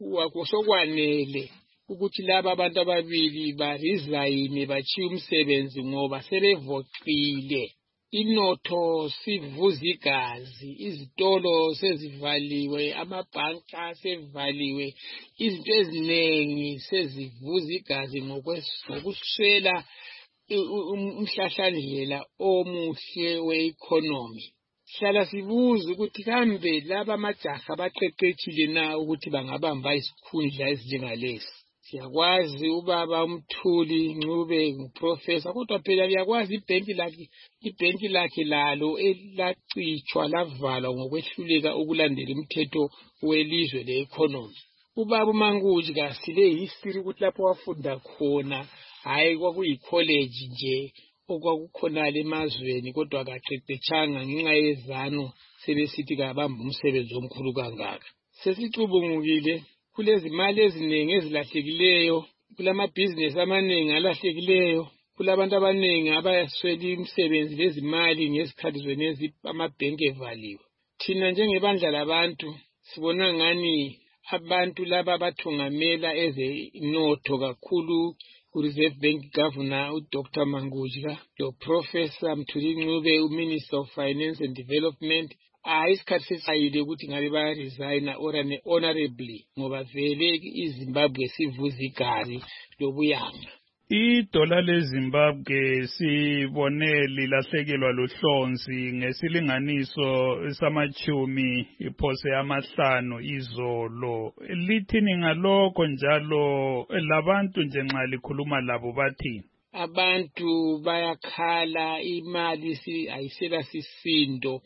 sokwanele ukuthi laba abantu ababili baresign bachiye umsebenzi ngoba sebevoqile. Inotho sivuza igazi, izitolo sezivaliwe, amabhanka sevaliwe, izinto eziningi sezivuza igazi ngokuswela umhlahlandlela omuhle we-economy. Hlala sibuza ukuthi kambe laba amajaha baqeqeshile na ukuthi bangabamba isikhundla ezinjengalesi. siyakwazi ubaba uMthuli Ncube nguprofessor kodwa phela liyakwazi ibhenki lakhe ibhenki lakhe lalo elacitshwa lavalwa ngokwehluleka ukulandela imithetho welizwe le-economy. Ubaba uManguji kasile history ukuthi lapho wafunda khona hayi kwakuyi-college nje okwakukhonala emazweni kodwa kaqeqetshanga ngenxa yezano sebesithi kabamba umsebenzi omkhulu kangaka. Sesicubungukile kulezi mali eziningi ezilahlekileyo, kulamabhizinesi amaningi alahlekileyo, kulabantu abaningi abayaswela imisebenzi lezimali ngezikhathi zonezi amabhenki evaliwe. Thina njengebandla labantu sibona ngani abantu laba abathungamela ezenotho kakhulu ku-Reserve Bank Governor uDoctor Manguji lo Professor Mthuli Ncube uMinister of Finance and Development hayi isikhathi sesayile ukuthi ngabe bayaresigna orane honorably ngoba vele iZimbabwe sivuza igazi lobuyanga. Idola leZimbabwe sibone lilahlekelwa luhlonzi ngesilinganiso samachumi iphose amahlanu izolo. Lithini ngalokho njalo labantu nje nxa likhuluma labo bathi? Abantu bayakhala imali si ayisela sisindo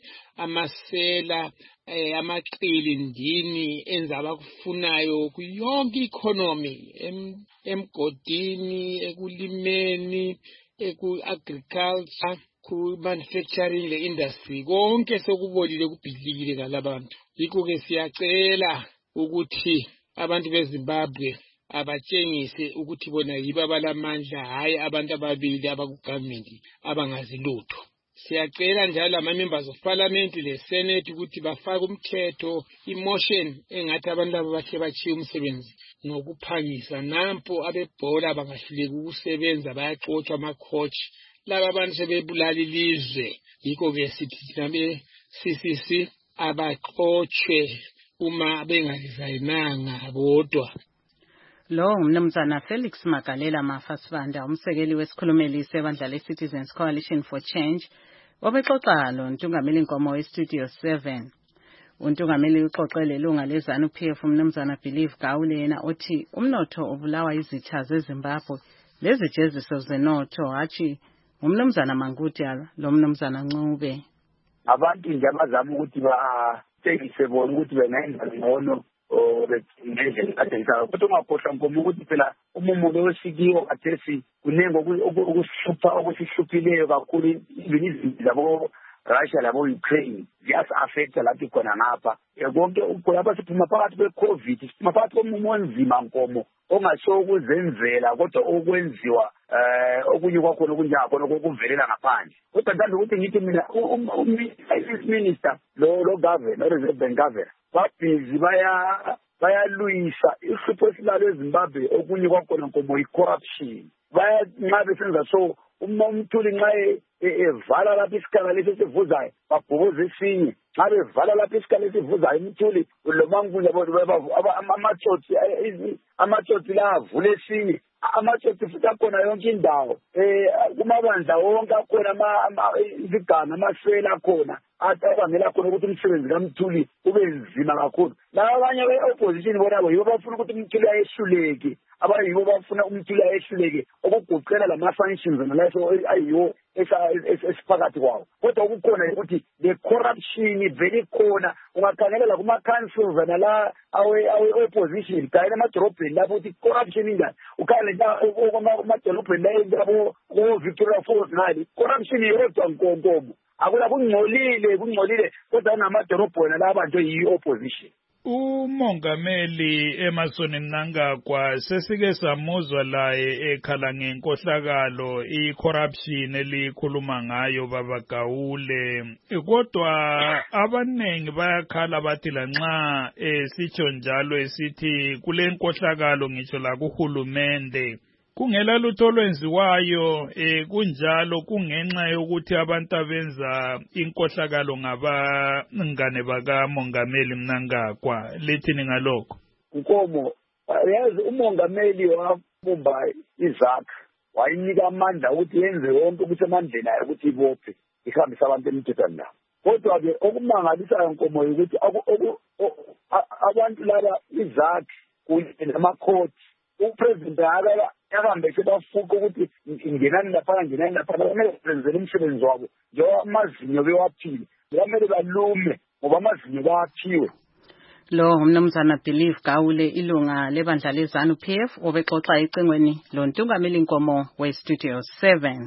amasela eh, amaqili ndini enza abakufunayo kuyonke economy em, emgodini ekulimeni eku-agriculture ku-manufacturing le-industry konke sekubolile kubhidlikile ngalabantu. Yikho-ke siyacela ukuthi abantu beZimbabwe abatshengise ukuthi bona yibo abalamandla hayi abantu ababili abakugovernment abangazi lutho. Siyacela njalo ama-members of parliament le-senate ukuthi bafake umthetho i-motion engathi abantu labo bahle bachiye umsebenzi ngokuphangisa. Nampo abebhola bangahluleki ukusebenza bayaxotshwa ama-coach. Laba abantu sebebulala ilizwe. Yikho-ke sithi thina be-C C C abaxotshwe uma bengarizayinanga bodwa. Lo umnumzana Felix Magalela Mafasibanda umsekeli wesikhulumeli sebandla le-Citizens Coalition for Change wabexoxa lo ntungameli Nkomo we-Studio seven. Untungameli uxoxele ilunga lezanu P F umnumzana Believe Gawule yena othi umnotho ubulawa izitha zeZimbabwe lezijeziso zenotho hatshi umnumzana Manguti lo mnumzana Ncube. Abantu nje abazama ukuthi batshengise bona ukuthi bengayenza ngcono ngendlela kadensayo kodwa ungakhohlwa Nkomo ukuthi phela umumo lowesikiwo kathesi kunengi ukuhlupha okusihlupileyo kakhulu izindlu zabo Russia labo Ukraine ziyasi-affecta lapho khona ngapha konke lapha siphuma phakathi kwe-COVID siphuma phakathi komumo onzima Nkomo ongasho ukuzenzela kodwa okwenziwa eh okunye kwakhona okunjengakhona okuvelela ngaphandle kodwa ndanda ukuthi ngithi mina uMinister lo lo governor Reserve Bank governor babhizi baya bayalwisa ihlupho esilalo eZimbabwe okunye kwakhona Nkomo i-corruption bayanxa besenza so uma uMthuli nxa evala lapho isikhala lesi esivuzayo babhukuza esinye nxa bevala lapho isikhala esivuzayo uMthuli lo Manguji amatsotsi amatsotsi la avule esinye amatsotsi futhi akhona yonke indawo um kumabandla wonke akhona izigana amasela akhona abangela khona ukuthi umsebenzi kaMthuli ube nzima kakhulu. Laba abanye be-opposition bona yibo bafuna ukuthi uMthuli ayehluleke abanye yibo bafuna uMthuli ayehluleke okugoqela lama-functions nalaso ayiwo esiphakathi kwawo kodwa okukhona ukuthi the corruption vele khona ungakhangela la kuma-councils nala awe-opposition kanye emadorobheni lapho ukuthi corruption injani ukhangela emadorobheni layabo ko-Victoria Falls ngale corruption yodwa Nkomo akula kungcolile kungcolile kodwa namadorobheni la abantu yi-opposition. Umongameli Emerson Mnangagwa sesike samuzwa laye ekhala ngenkohlakalo i-corruption elikhuluma ngayo baba Gawule kodwa abanengi bayakhala bathi lanxa esitsho njalo esithi kule nkohlakalo ngitsho la kuhulumende kungela lutho olwenziwayo eh kunjalo kungenxa yokuthi abantu abenza inkohlakalo ngabangane baka Mongameli Mnangagwa lethini ngalokho. Nkomo yazi umongameli wabumba izakha wayinika amandla ukuthi yenze yonke ukuthi amandleni ayo ukuthi ibophe ihambisa abantu emthethweni la kodwa ke okumangalisayo Nkomo ukuthi abantu laba izakhi kunye namakhoti upresident ahambe sebafuqa ukuthi ngenani lapha ngenani lapha kumele benzele umsebenzi wabo njengoba amazinyo bewaphile kumele balume ngoba amazinyo bawaphiwe. Lo umnumzana Believe Gawule ilunga lebandla leZANU P F obexoxa ecingweni lo Ntungameli Nkomo we Studio seven.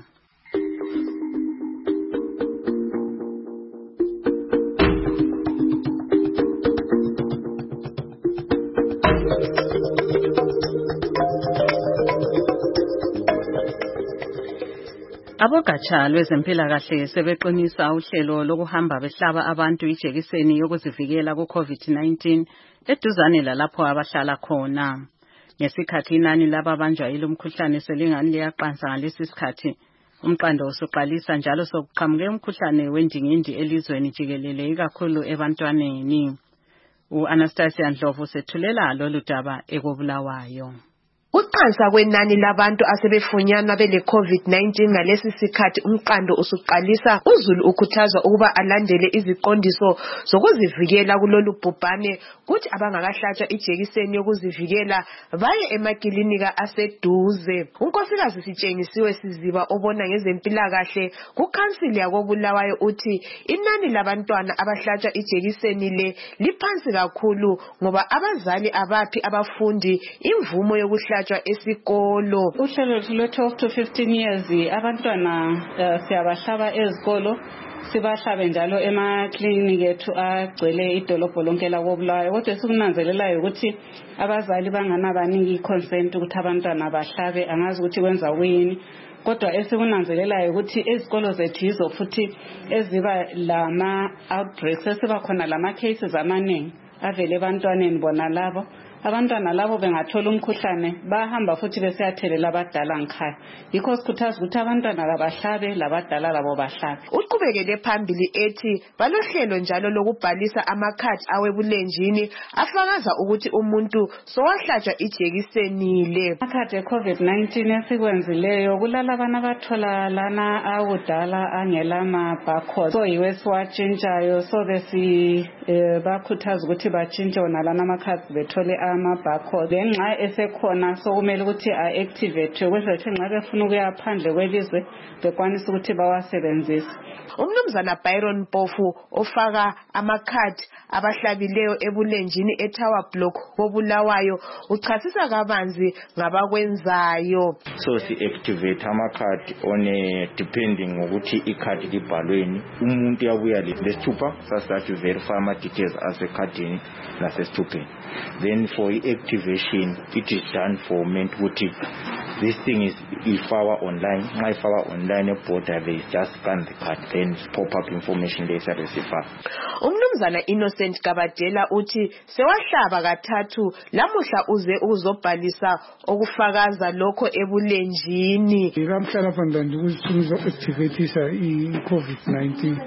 Abogatsha lwezempilakahle sebeqinisa uhlelo lokuhamba behlaba abantu ijekiseni yokuzivikela ku COVID nineteen eduzane lalapho abahlala khona. Ngesikhathi inani lababanjwa ilomkhuhlane selingani liyaqansa ngalesi sikhathi, umqando usuqalisa njalo sokuqhamuke umkhuhlane wendingindi elizweni jikelele ikakhulu ebantwaneni. U-Anastasia Ndlovu sethulela lolu daba ekobulawayo. Uqansa kwenani labantu asebefunyana bele COVID nineteen ngalesi sikhathi umqando usuqalisa. UZulu ukhuthazwa ukuba alandele iziqondiso zokuzivikela kulolu bhubhane, kuthi abangakahlatshwa ijekiseni yokuzivikela baye emakilinika aseduze. Unkosikazi Sitshengisiwe Siziba obona ngezempilakahle kuKhansili yakoBulawayo uthi inani labantwana abahlatshwa ijekiseni le liphansi kakhulu ngoba abazali abaphi abafundi imvumo yokuhlatshwa esikolo. Uhlelo lwe twelve to fifteen years abantwana uh, siyabahlaba ezikolo, sibahlabe njalo emaklinikhi ethu agcwele idolobho lonke lakoBulawayo. Kodwa esikunanzelelayo ukuthi abazali banganabaniki consent ukuthi abantwana bahlabe, angazi ukuthi kwenza kuyini. Kodwa esikunanzelelayo ukuthi ezikolo zethu yizo futhi eziba lama outbreaks, esiba khona lama cases amaningi avele ebantwaneni bona labo. Abantwana labo bengathola umkhuhlane bahamba futhi besiyathelela abadala ngikhaya. Yikho sikhuthaza ukuthi abantwana abahlabe labadala labo bahlabe. Uqhubekele phambili ethi balohlelo njalo lokubhalisa amakhadi awebulenjini afakaza ukuthi umuntu sowahlatshwa ijekiseni le. Amakhadi e-COVID nineteen esikwenzileyo kulala abana bathola lana awudala angelama barcode. So yiwe siwatshintshayo, so besi eh, bakhuthaza ukuthi batshintshe wona lana amakhadi bethole ama-barcode. Ngenxa esekhona sokumele ukuthi a-activate kwezethu nxa befuna ukuya phandle kwelizwe bekwanisa ukuthi bawasebenzise. Umnumzana Byron Mpofu ofaka amakhadi abahlabileyo ebulenjini eTower Block koBulawayo uchasisa kabanzi ngabakwenzayo. So si-activate amakhadi on depending ngokuthi ikhadi libhalweni. Umuntu yabuya lesithupha sasithi verify ama-details asekhadini nasesithupheni. Then for activation, it is done for meant ukuthi this thing is ifakwa online. Nxa ifakwa online eborder, they just scan the card then pop up information there isifaka. Umnumzana Innocent Kabadela uthi sewahlaba kathathu lamuhla uze uzobhalisa okufakaza lokho ebulenjini. Ngikamhlala phandle ndikuzifunza activateisa i-COVID nineteen.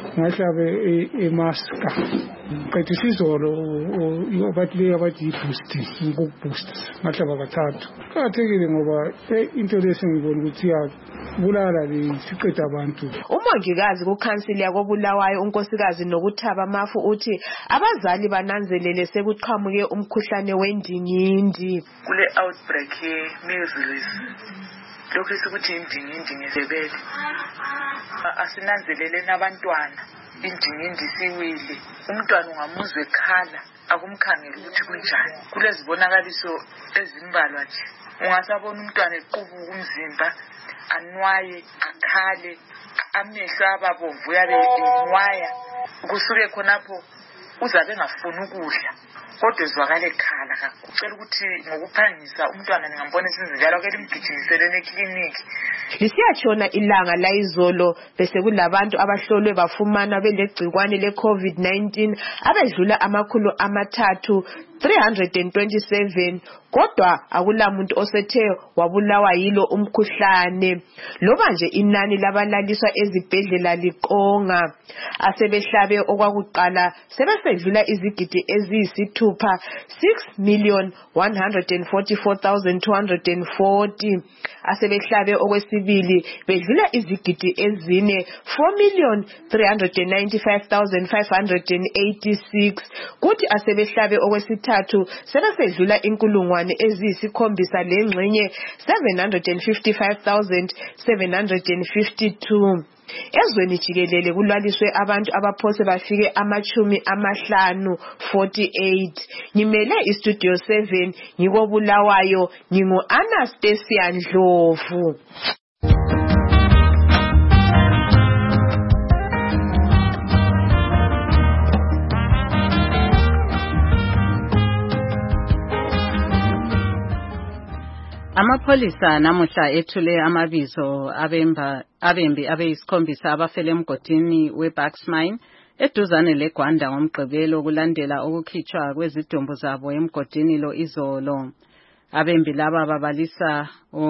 Ngahlabe emaska. Qedisa izolo abathi le abathi i-boost, ngokuboost. Ngahlaba kathathu. Kuqakathekile ngoba into lesengibona ukuthi yabulala lesiqeda abantu. Umongikazi kuKhansili yakoBulawayo unkosikazi Nokuthaba Mafu uthi abazali bananzelele sekuqhamuke umkhuhlane wendingindi. Kule outbreak ye-measles lokho esikuthi indingindi ngesebele asinanzelele nabantwana indingindi siwile, umntwana ungamuzwe ekhala akumkhangela ukuthi kunjani. Kulezibonakaliso ezimbalwa nje, ungasabona umntwana equbuka umzimba, anwaye, akhale, amehlo ababomvu yabe enwaya. Kusuke khonapho uzabe engafuni ukudla kodwa ezwakala ekhala kakhulu. Ucela ukuthi ngokuphangisa umntwana ningambona esinzijalo ke limgijimisele ekliniki. Lisiyatshona ilanga layizolo bese kulabantu abahlolwe bafumana belegcikwane le-COVID nineteen abedlula amakhulu amathathu three hundred twenty-seven, kodwa akulamuntu osethe wabulawa yilo umkhuhlane. Loba nje inani labalaliswa ezibhedlela liqonga. Asebehlabe okwakuqala sebesa asedlula izigidi eziyisithupha six million one hundred forty-four thousand two hundred forty. Asebehlabe okwesibili bedlula izigidi ezine four million three hundred ninety-five thousand five hundred eighty-six. Kuthi asebehlabe okwesithathu sebesedlula inkulungwane eziyisikhombisa lengxenye seven hundred fifty-five thousand seven hundred fifty-two. Ezweni jikelele kulwaliswe abantu abaphose bafike amachumi amahlanu forty-eight. Ngimele istudio seven ngiko Bulawayo, ngingu Anastasia Ndlovu. Amapholisa namuhla ethule amabizo abemba abembi abeyisikhombisa abafele emgodini weBucksmine eduzane leGwanda ngomgqibelo kulandela ukukhitshwa kwezidumbu zabo emgodini lo izolo. Abembi laba babalisa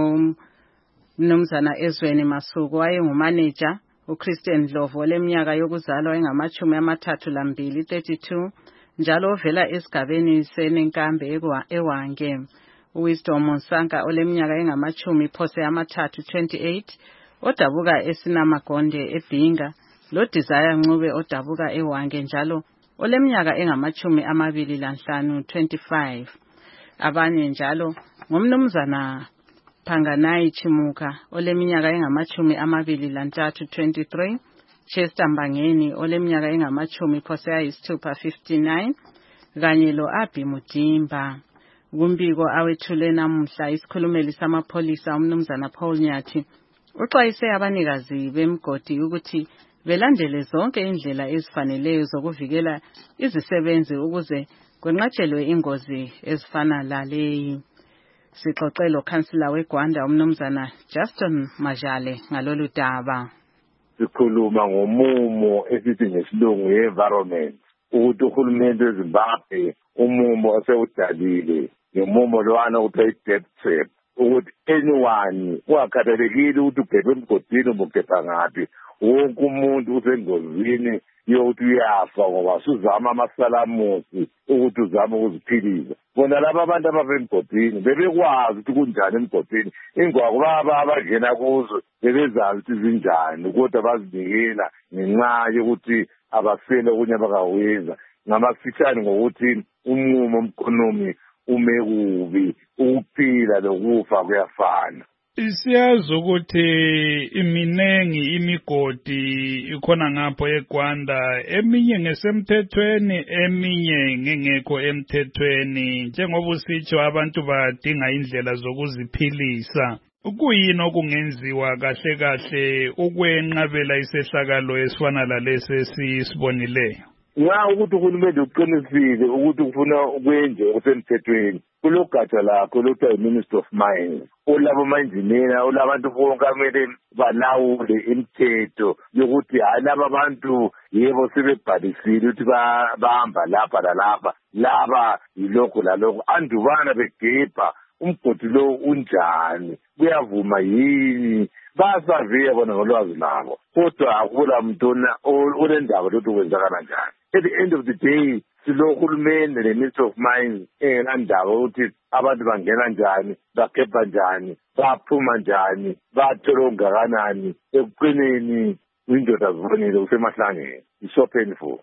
umnumzana Ezweni Masuku wayengumaneja, uChristian Ndlovu oleminyaka yokuzalwa engamachumi amathathu lambili thirty-two, njalo ovela esigabeni seNenkambe eWange. Wisdom Nsanka oleminyaka engamachumi phose amathathu twenty-eight, odabuka eSinamagonde eBhinga, lo Desire Ncube odabuka eWange njalo oleminyaka engamachumi amabili lanhlanu twenty-five. Abanye njalo ngomnumzana Phanganayi Chimuka oleminyaka engamachumi amabili lantathu twenty-three, Chester Mbangeni oleminyaka engamachumi phose ayisithupha fifty-nine, kanye lo Abi Mudimba. Kumbiko awethule namuhla isikhulumeli samapholisa umnumzana Paul Nyathi uxwayise abanikazi bemgodi ukuthi belandele zonke indlela ezifaneleyo zokuvikela izisebenzi ukuze kwenqatshelwe ingozi ezifana laleyi. Sixoxelo kansila weGwanda umnumzana Justin Majale ngalolu daba. Sikhuluma ngomumo esithi ngesilungu ye-environment ukuthi uhulumende weZimbabwe umumo osewudalile ngomumo lwana uthe death trap ukuthi anyone ungakhathalekile ukuthi ugebhe emgodini ubugebha ngaphi, wonke umuntu usengozini yokuthi uyafa ngoba suzama amasalamusi ukuthi uzama ukuziphilisa. Bona laba abantu abave emgodini bebekwazi ukuthi kunjani emgodini, ingwaqo baba abangena kuzo bebezazi ukuthi zinjani ukuthi abazinikela ngenxa yokuthi abasele okunye abakawenza. Ngamafitshane ngokuthi umumo omkonomi ume kubi, ukuphila lokufa kuyafana. Siyazi ukuthi iminengi imigodi ikhona ngapho eGwanda, eminye ngesemthethweni eminye ngengekho emthethweni. Njengoba usitsho abantu badinga indlela zokuziphilisa, kuyini okungenziwa kahle kahle ukwenqabela isehlakalo esifana lalesi esisibonileyo? Nxa ukuthi uhulumende uqinisile ukuthi ufuna ukwenze okusemthethweni, kulogatsha lakho lothiwa yi-Ministry of Mines, olabo ma-engineer, olabantu bonke amele balawule imithetho yokuthi hayi laba bantu yebo sebebhalisile ukuthi bahamba lapha lalapha, laba yilokho lalokho, andubana begebha umgodi lo unjani, kuyavuma yini, basaviya bona ngolwazi labo, kodwa akula muntu olendaba lokuthi kwenzakala njani. At the end of the day, silo hulumende le-Ministry of Mines engenandaba ukuthi abantu bangena njani, bagebha njani, baphuma njani, bathola okungakanani, ekuqineni indoda zibonile kusemahlangeni. It's so painful.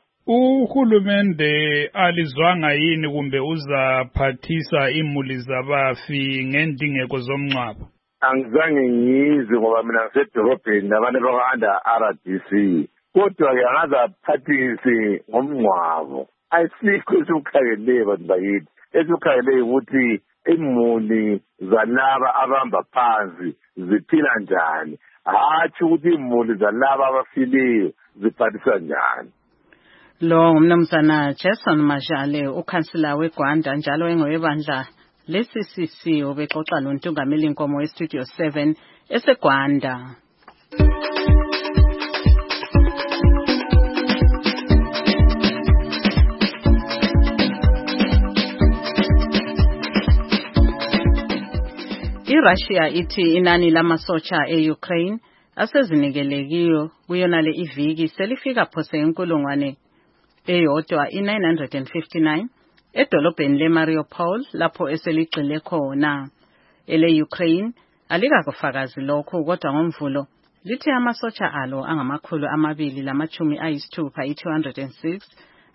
Uhulumende alizwanga yini kumbe uzaphathisa imuli zabafi ngendingeko zomngcwabo? Angizange ngizwe ngoba mina ngisedorobheni nabantu abaka-under R D C, kodwa-ke angazaphathise ngomngcwabo. Ayisikho esikukhangeleyo bantu bakithi, esikukhangeleyo ukuthi imuli zalaba abahamba phansi ziphila njani, hatshi ukuthi imuli zalaba abafileyo ziphathisa njani. Lo ngumnumzana Jason Majale, ukhansila weGwanda njalo engowebandla le-C C C, obexoxa lontungameli Nkomo weStudio seven eseGwanda. iRussia ithi inani lamasotsha e-Ukraine asezinikelekiyo kuyona le iviki selifika phose inkulungwane eyodwa i-nine hundred fifty-nine edolobheni le-Mariupol lapho eseligxile khona. Ele-Ukraine alikakufakazi lokhu kodwa ngomvulo lithe amasotsha alo angamakhulu amabili lamachumi ayisithupha i-two hundred six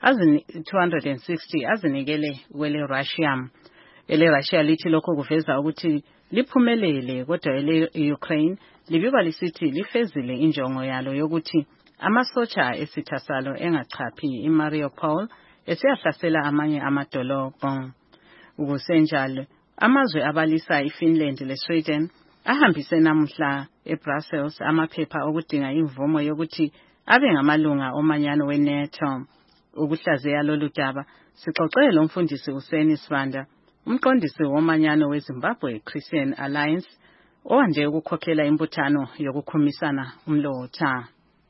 two hundred sixty azinikele kwele-Russia. Ele-Russia lithi lokho kuveza ukuthi liphumelele kodwa ele-Ukraine libikwa lisithi lifezile injongo yalo yokuthi amasotsha esitha salo engachaphi i-Mariupol esiyahlasela amanye amadolobho. Ukusenjalo amazwe abalisa iFinland leSweden ahambise namuhla eBrussels amaphepha okudinga imvumo yokuthi abe ngamalunga omanyano weNATO. Ukuhlaziya lolu daba sixoxele lo mfundisi uSeni Sibanda, umqondisi womanyano weZimbabwe Christian Alliance owande ukukhokhela imbuthano yokukhumisana umlotha.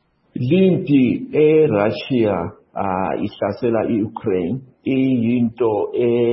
Limpi eRussia uh, ihlasela iUkraine iyinto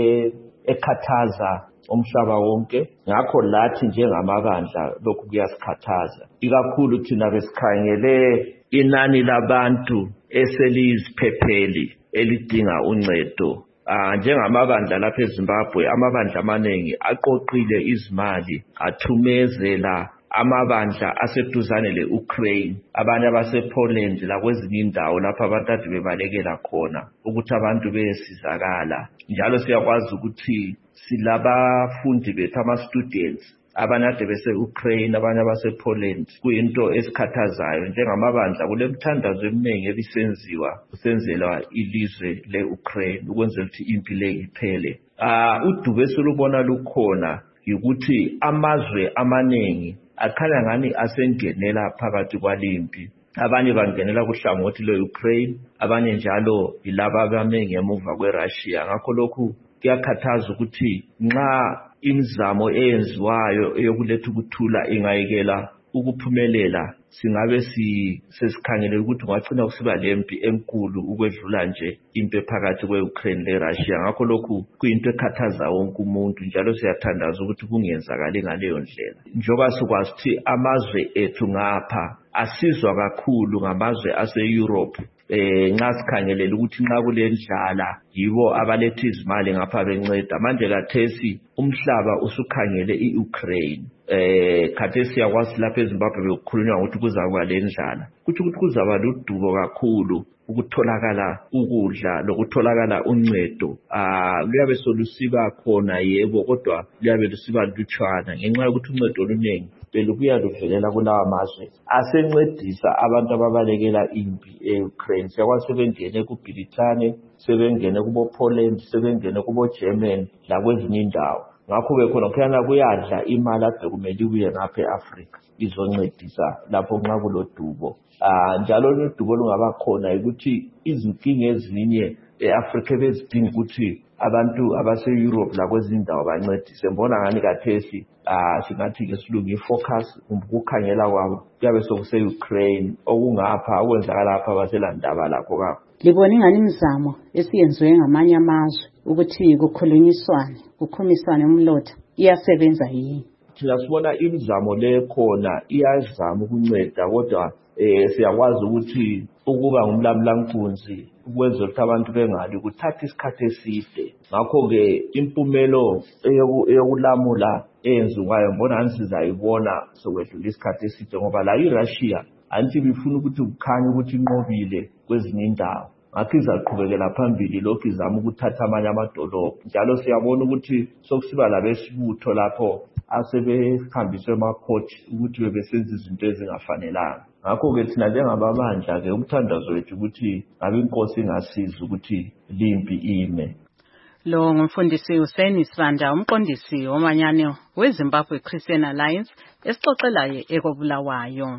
ekhathaza umhlaba wonke, ngakho lathi njengamabandla lokhu kuyasikhathaza, ikakhulu thina besikhangele inani labantu eseliziphepheli elidinga uncedo. Ah njengamabandla lapha eZimbabwe amabandla amaningi aqoqile izimali athumezela amabandla aseduzane leUkraine, abanye abasePoland lakwezinye indawo lapha abantu ade bebalekela khona ukuthi abantu besizakala. Njalo siyakwazi ukuthi silabafundi bethu ama-students abanye ade bese-Ukraine abanye abasePoland. Kuyinto esikhathazayo njengamabandla kulemthandazo eminingi ebisenziwa kusenzelwa ilizwe le-Ukraine ukwenzela ukuthi impilo iphele. Ah udubo esilubona lukhona ukuthi amazwe amaningi akhanya ngani asengenela phakathi kwalimpi. Abanye bangenela kuhlangothi le-Ukraine, abanye njalo yilaba abame ngemuva kweRussia. Ngakho lokhu kuyakhathaza ukuthi nxa imizamo eyenziwayo eyokuletha ukuthula ingayekela ukuphumelela, singabe sesikhangele ukuthi ngacina kusiba lempi enkulu ukwedlula nje impi phakathi kweUkraine leRussia. Ngakho lokhu kuyinto ekhathaza wonke umuntu, njalo siyathandaza ukuthi kungenzakali ngaleyo ndlela. Njoba sikwazi ukuthi amazwe ethu ngapha asizwa kakhulu ngamazwe ase-Europe, eh nxa sikhangelela ukuthi nxa kulendlala yibo abaletha izimali ngapha benceda. Manje kathesi umhlaba usukhangele iUkraine, eh khathesi yakwazi lapha eZimbabwe bekukhulunywa ukuthi kuzakuba lendlala, kuthi ukuthi kuzaba ludubo kakhulu ukutholakala ukudla lokutholakala uncedo. Ah luyabe solusiba khona yebo, kodwa luyabe lusiba lutshwana ngenxa yokuthi uncedo oluningi belubuya luvelela kulawa mazwe asencedisa abantu ababalekela impi eUkraine. Siyakwazi sebengene kuBritane, sebengene kuboPoland, sebengene kuboGermany lakwezinye indawo. Ngakho ke khona khona kuyadla imali ade kumele ibuye ngapha eAfrica izoncedisa lapho nxa kulodubo. Ah njalo lodubo lungaba khona ukuthi izinkinga ezinye eAfrica bezidinga ukuthi abantu abase-Europe lakwezinye indawo bancedise. Mbona ngani kathesi ah singathi ke silungu ifocus ukukhangela kwabo kuyabe sokuse-Ukraine, okungapha okwenzakala lapha baselandaba lakho kapha. Libona ingani imizamo esiyenziwe ngamanye amazwe ukuthi kukhulunyiswane kukhumiswane umlotha iyasebenza yini? Thina sibona imizamo le khona iyazama ukunceda, kodwa eh siyakwazi ukuthi ukuba ngumlamulankunzi ukwenza ukuthi abantu bengali kuthatha isikhathi eside. Ngakho ke impumelo eyokulamula eyenziwayo mbona anisizayibona sokwedlula isikhathi eside, ngoba la iRussia anti bifuna ukuthi kukhanye ukuthi inqobile kwezinye indawo. Ngakho izaqhubekela phambili lokhu izama ukuthatha amanye amadolobho. Njalo siyabona ukuthi sokusiba labesibutho lapho asebehambiswe emakhoti ukuthi bebesenza izinto ezingafanelanga. Ngakho ke thina njengabamandla ke umthandazo wethu ukuthi ngabe inkosi ingasiza ukuthi limpi ime. Lo ngumfundisi uSeni Sibanda, umqondisi womanyano weZimbabwe Christian Alliance, esixoxelayo ekobulawayo.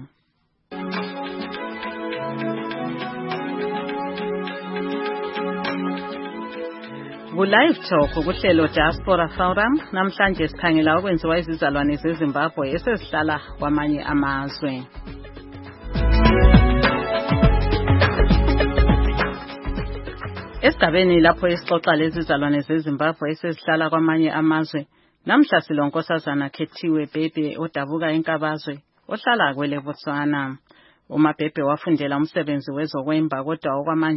Ku-Live Talk kuhlelo Diaspora Forum namhlanje sikhangela okwenziwa izizalwane zeZimbabwe esezihlala kwamanye amazwe. Esigabeni lapho esixoxa lezizalwane zeZimbabwe esezihlala kwamanye amazwe, namhla silonkosazana Khethiwe Bhebhe odabuka enkabazwe ohlala kwele Botswana. UMabhebhe wafundela umsebenzi wezokwemba kodwa okwamanje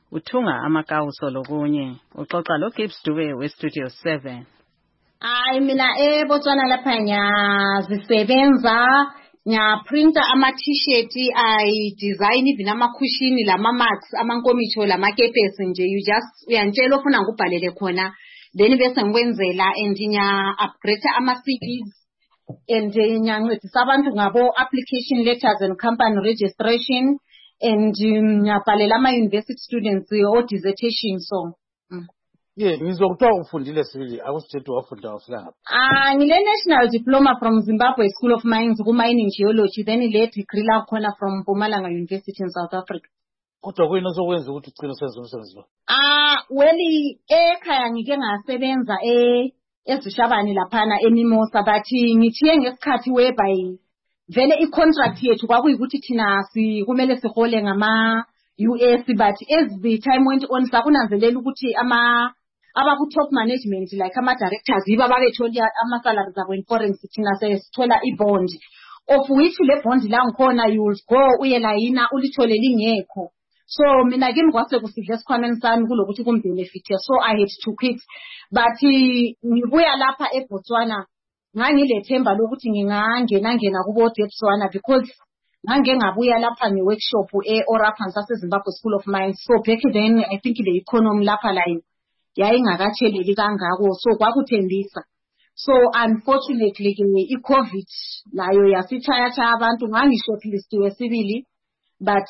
uthunga amakawuso lokunye. Uxoxa lo Gibbs Dube we Studio seven. Ay mina eBotswana lapha ngiyazisebenza, ngiyaprinta ama t-shirt, ay design even amakushini lama marks, amankomitsho lamakepesi nje, you just uyantshela ofuna ngubhalele khona, then bese ngikwenzela and ngiya upgrade ama C Vs and ngiyancedisa abantu ngabo application letters and company registration and ngiyabhalela ama university students o dissertation so. Mm. Yeah, ngizokuthiwa ufundile sibili akusithethe wafunda wafika ngapha. Ah, ngile national diploma from Zimbabwe School of Mines ku mining geology, then ile degree la khona from Mpumalanga University in South Africa. Kodwa kuyini osokwenza ukuthi ugcine usenza umsebenzi lo? Ah, weli ekhaya ngike ngasebenza e eSishabani laphana eMimosa, bathi ngithiye ngesikhathi whereby vele i-contract yethu kwakuyikuthi thina si kumele sihole ngama U S, but as the time went on sakunanzelela ukuthi ama abaku top management like ama directors yiba babethola ama salaries abo in foreign, thina sesithola i-bond of which le bond la ngikhona you will go uyelayina ulithole lingekho. So mina kimi kwase kusidle esikhwameni sami kulokuthi kumbenefit, so I had to quit. But ngibuya lapha eBotswana ngangilethemba lokuthi ngingangena ngena kubo Botswana because ngange ngabuya lapha nge workshop e-Oraphan sase-Zimbabwe School of Mines. So back then I think the economy lapha layo yayingakatsheleli kangako, so kwakuthembisa. So unfortunately i-COVID layo yasitshaya abantu, ngangishortlistiwe sibili but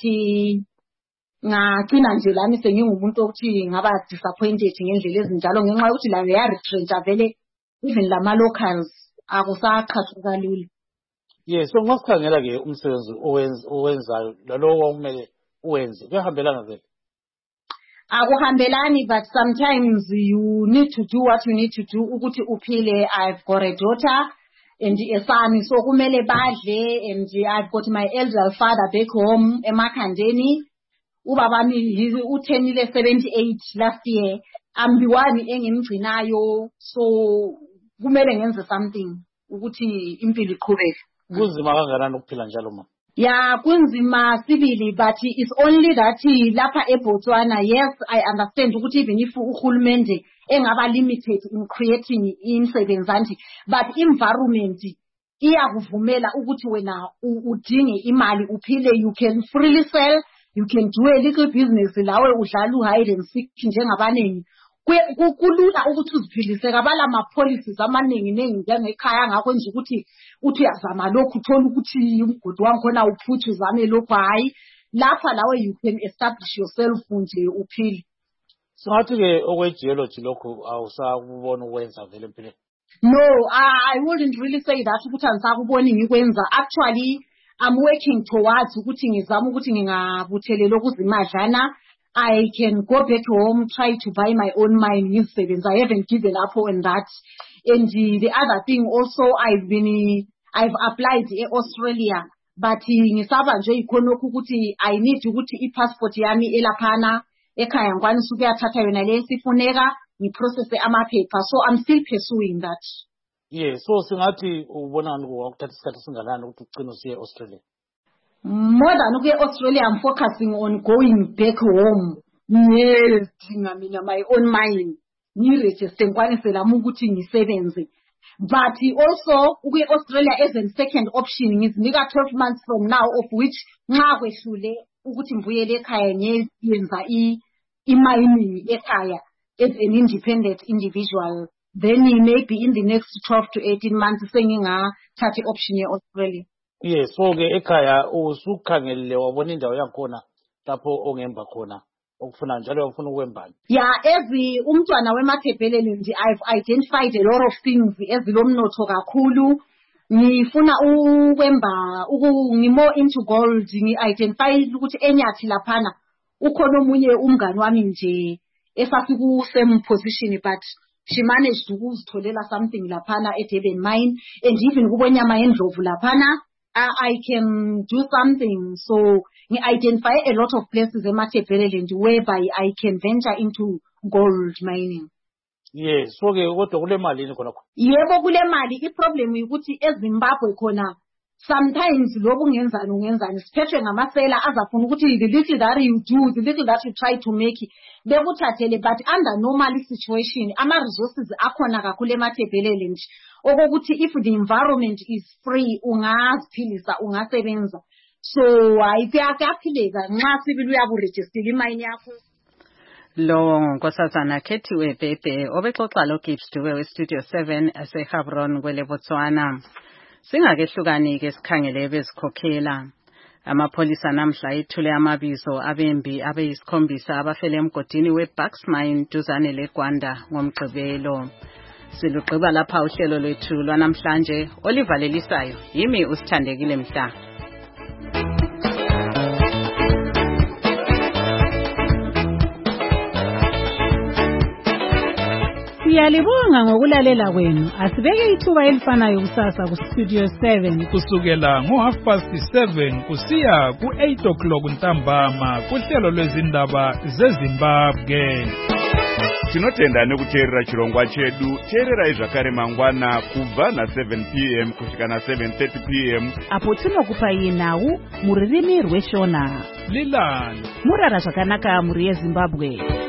ngagcina nje lami sengingumuntu ukuthi ngaba disappointed ngendlela ezinjalo ngenxa yokuthi layo ya retrench vele even lama locals akusaqhathuka lula. Yes, so ngasikhangela ke umsebenzi owenza owenzayo lalowo okumele uwenze kuyahambelana vele. Akuhambelani, but sometimes you need to do what you need to do ukuthi uphile. I've got a daughter and a son, so kumele badle, and I've got my elder father back home eMakhandeni. Ubaba mi uthenile seventy-eight last year. I'm the one engimgcinayo, so kumele ngenze something ukuthi impilo iqhubeke. Kunzima kangakanani ukuphila njalo ma? Yeah, kunzima sibili, but it's only that lapha eBotswana, yes, I understand ukuthi even if uhulumende engaba limited in creating imisebenzi, but environment iyakuvumela ukuthi wena udinge imali uphile. You can freely sell, you can do a little business lawe udlala hide and seek njengabanengi. Kulula ukuthi uziphilise kabala ma policies amaningi nengi njengekhaya ngakho nje ukuthi uthi uyazama lokhu uthola ukuthi umgodi wami khona uphuthu uzame lokhu, hayi lapha lawe you can establish yourself nje uphile. Singathi ke okwe geology lokho awusakubona ukwenza vele empilweni? No, I, I wouldn't really say that ukuthi angisakuboni ngikwenza. Actually I'm working towards ukuthi ngizama ukuthi ngingabuthelela ukuzimadlana. I can go back home, try to buy my own mine newspapers. I haven't given up on that. And the, the other thing also, I've been, I've applied in Australia, but ngisaba nje ikhonokho ukuthi I need ukuthi i-passport yami elaphana ekhaya ngikwanisa ukuyathatha yona le sifuneka ngiprocess amaphepha, so I'm still pursuing that. Yeah, so singathi ubona ukuthatha isikhathi singanani ukuthi ugcine usiye eAustralia? More than okay, Australia, I'm focusing on going back home. Yes, I mean, my own mine. Ni-register ngikwanisela ukuthi ngisebenze. But also, okay, Australia as a second option ngizinika twelve months from now, of which nxa kwehlule ukuthi ngibuyele ekhaya ngiyenza i-mining ekhaya as an independent individual. Then maybe in the next twelve to eighteen months sengingathatha i-option ye-Australia. Yes, so ke ekhaya usukhangelele wabona indawo yakhona lapho ongemba khona okufuna njalo ufuna ukwembani. Yeah, every umntwana weMathebhelele nje I've identified a lot of things ezilomnotho kakhulu. Ngifuna ukwemba ngimo into gold, ngi-identify ukuthi enyathi laphana ukhona omunye umngani wami nje esasiku same position, but she managed ukuzitholela something laphana at Durban mine, and even kubonyama endlovu laphana I can do something. So I identify a lot of places eMathebhelele whereby I can venture into gold mining. Yes, so ke kodwa kule mali ni khona khona. Yebo kule mali, i problem ukuthi eZimbabwe khona sometimes lobu ungenzani ungenzani siphethwe ngamasela azafuna ukuthi the little that you do, the little that you try to make bekuthathele, but under normal situation ama-resources akhona kakhulu emathebhelele nje okokuthi if the environment is free ungaziphilisa ungasebenza. So hayi kuyaphileka nxa sibili uyakurejistile imayini yakho. Lo nkosazana Khethiwe Bhebhe obexoxa lo Gibbs Dube we-Studio seven eseHebron kwele Botswana. Singakehlukani ke sikhangele bezikhokhela. Amapholisa namhla ethule amabizo abembi abeyisikhombisa abafele emgodini weBucks Mine duzane leGwanda ngomgqibelo. Silugqiba lapha uhlelo lwethu lwanamhlanje olivalelisayo yimi usithandekile mhla. Siyalibonga ngokulalela kwenu. Asibeke ithuba elifanayo kusasa ku Studio seven kusukela ngo half past seven kusiya ku eight o'clock ntambama kuhlelo lwezindaba zeZimbabwe. Tinotenda nekuteerera chirongwa chedu. Teerera zvakare mangwana kubva na seven p m kusvika na seven thirty p m apo tinokupai nhau muririmi rweshona. Lilani murara zvakanaka muri yeZimbabwe.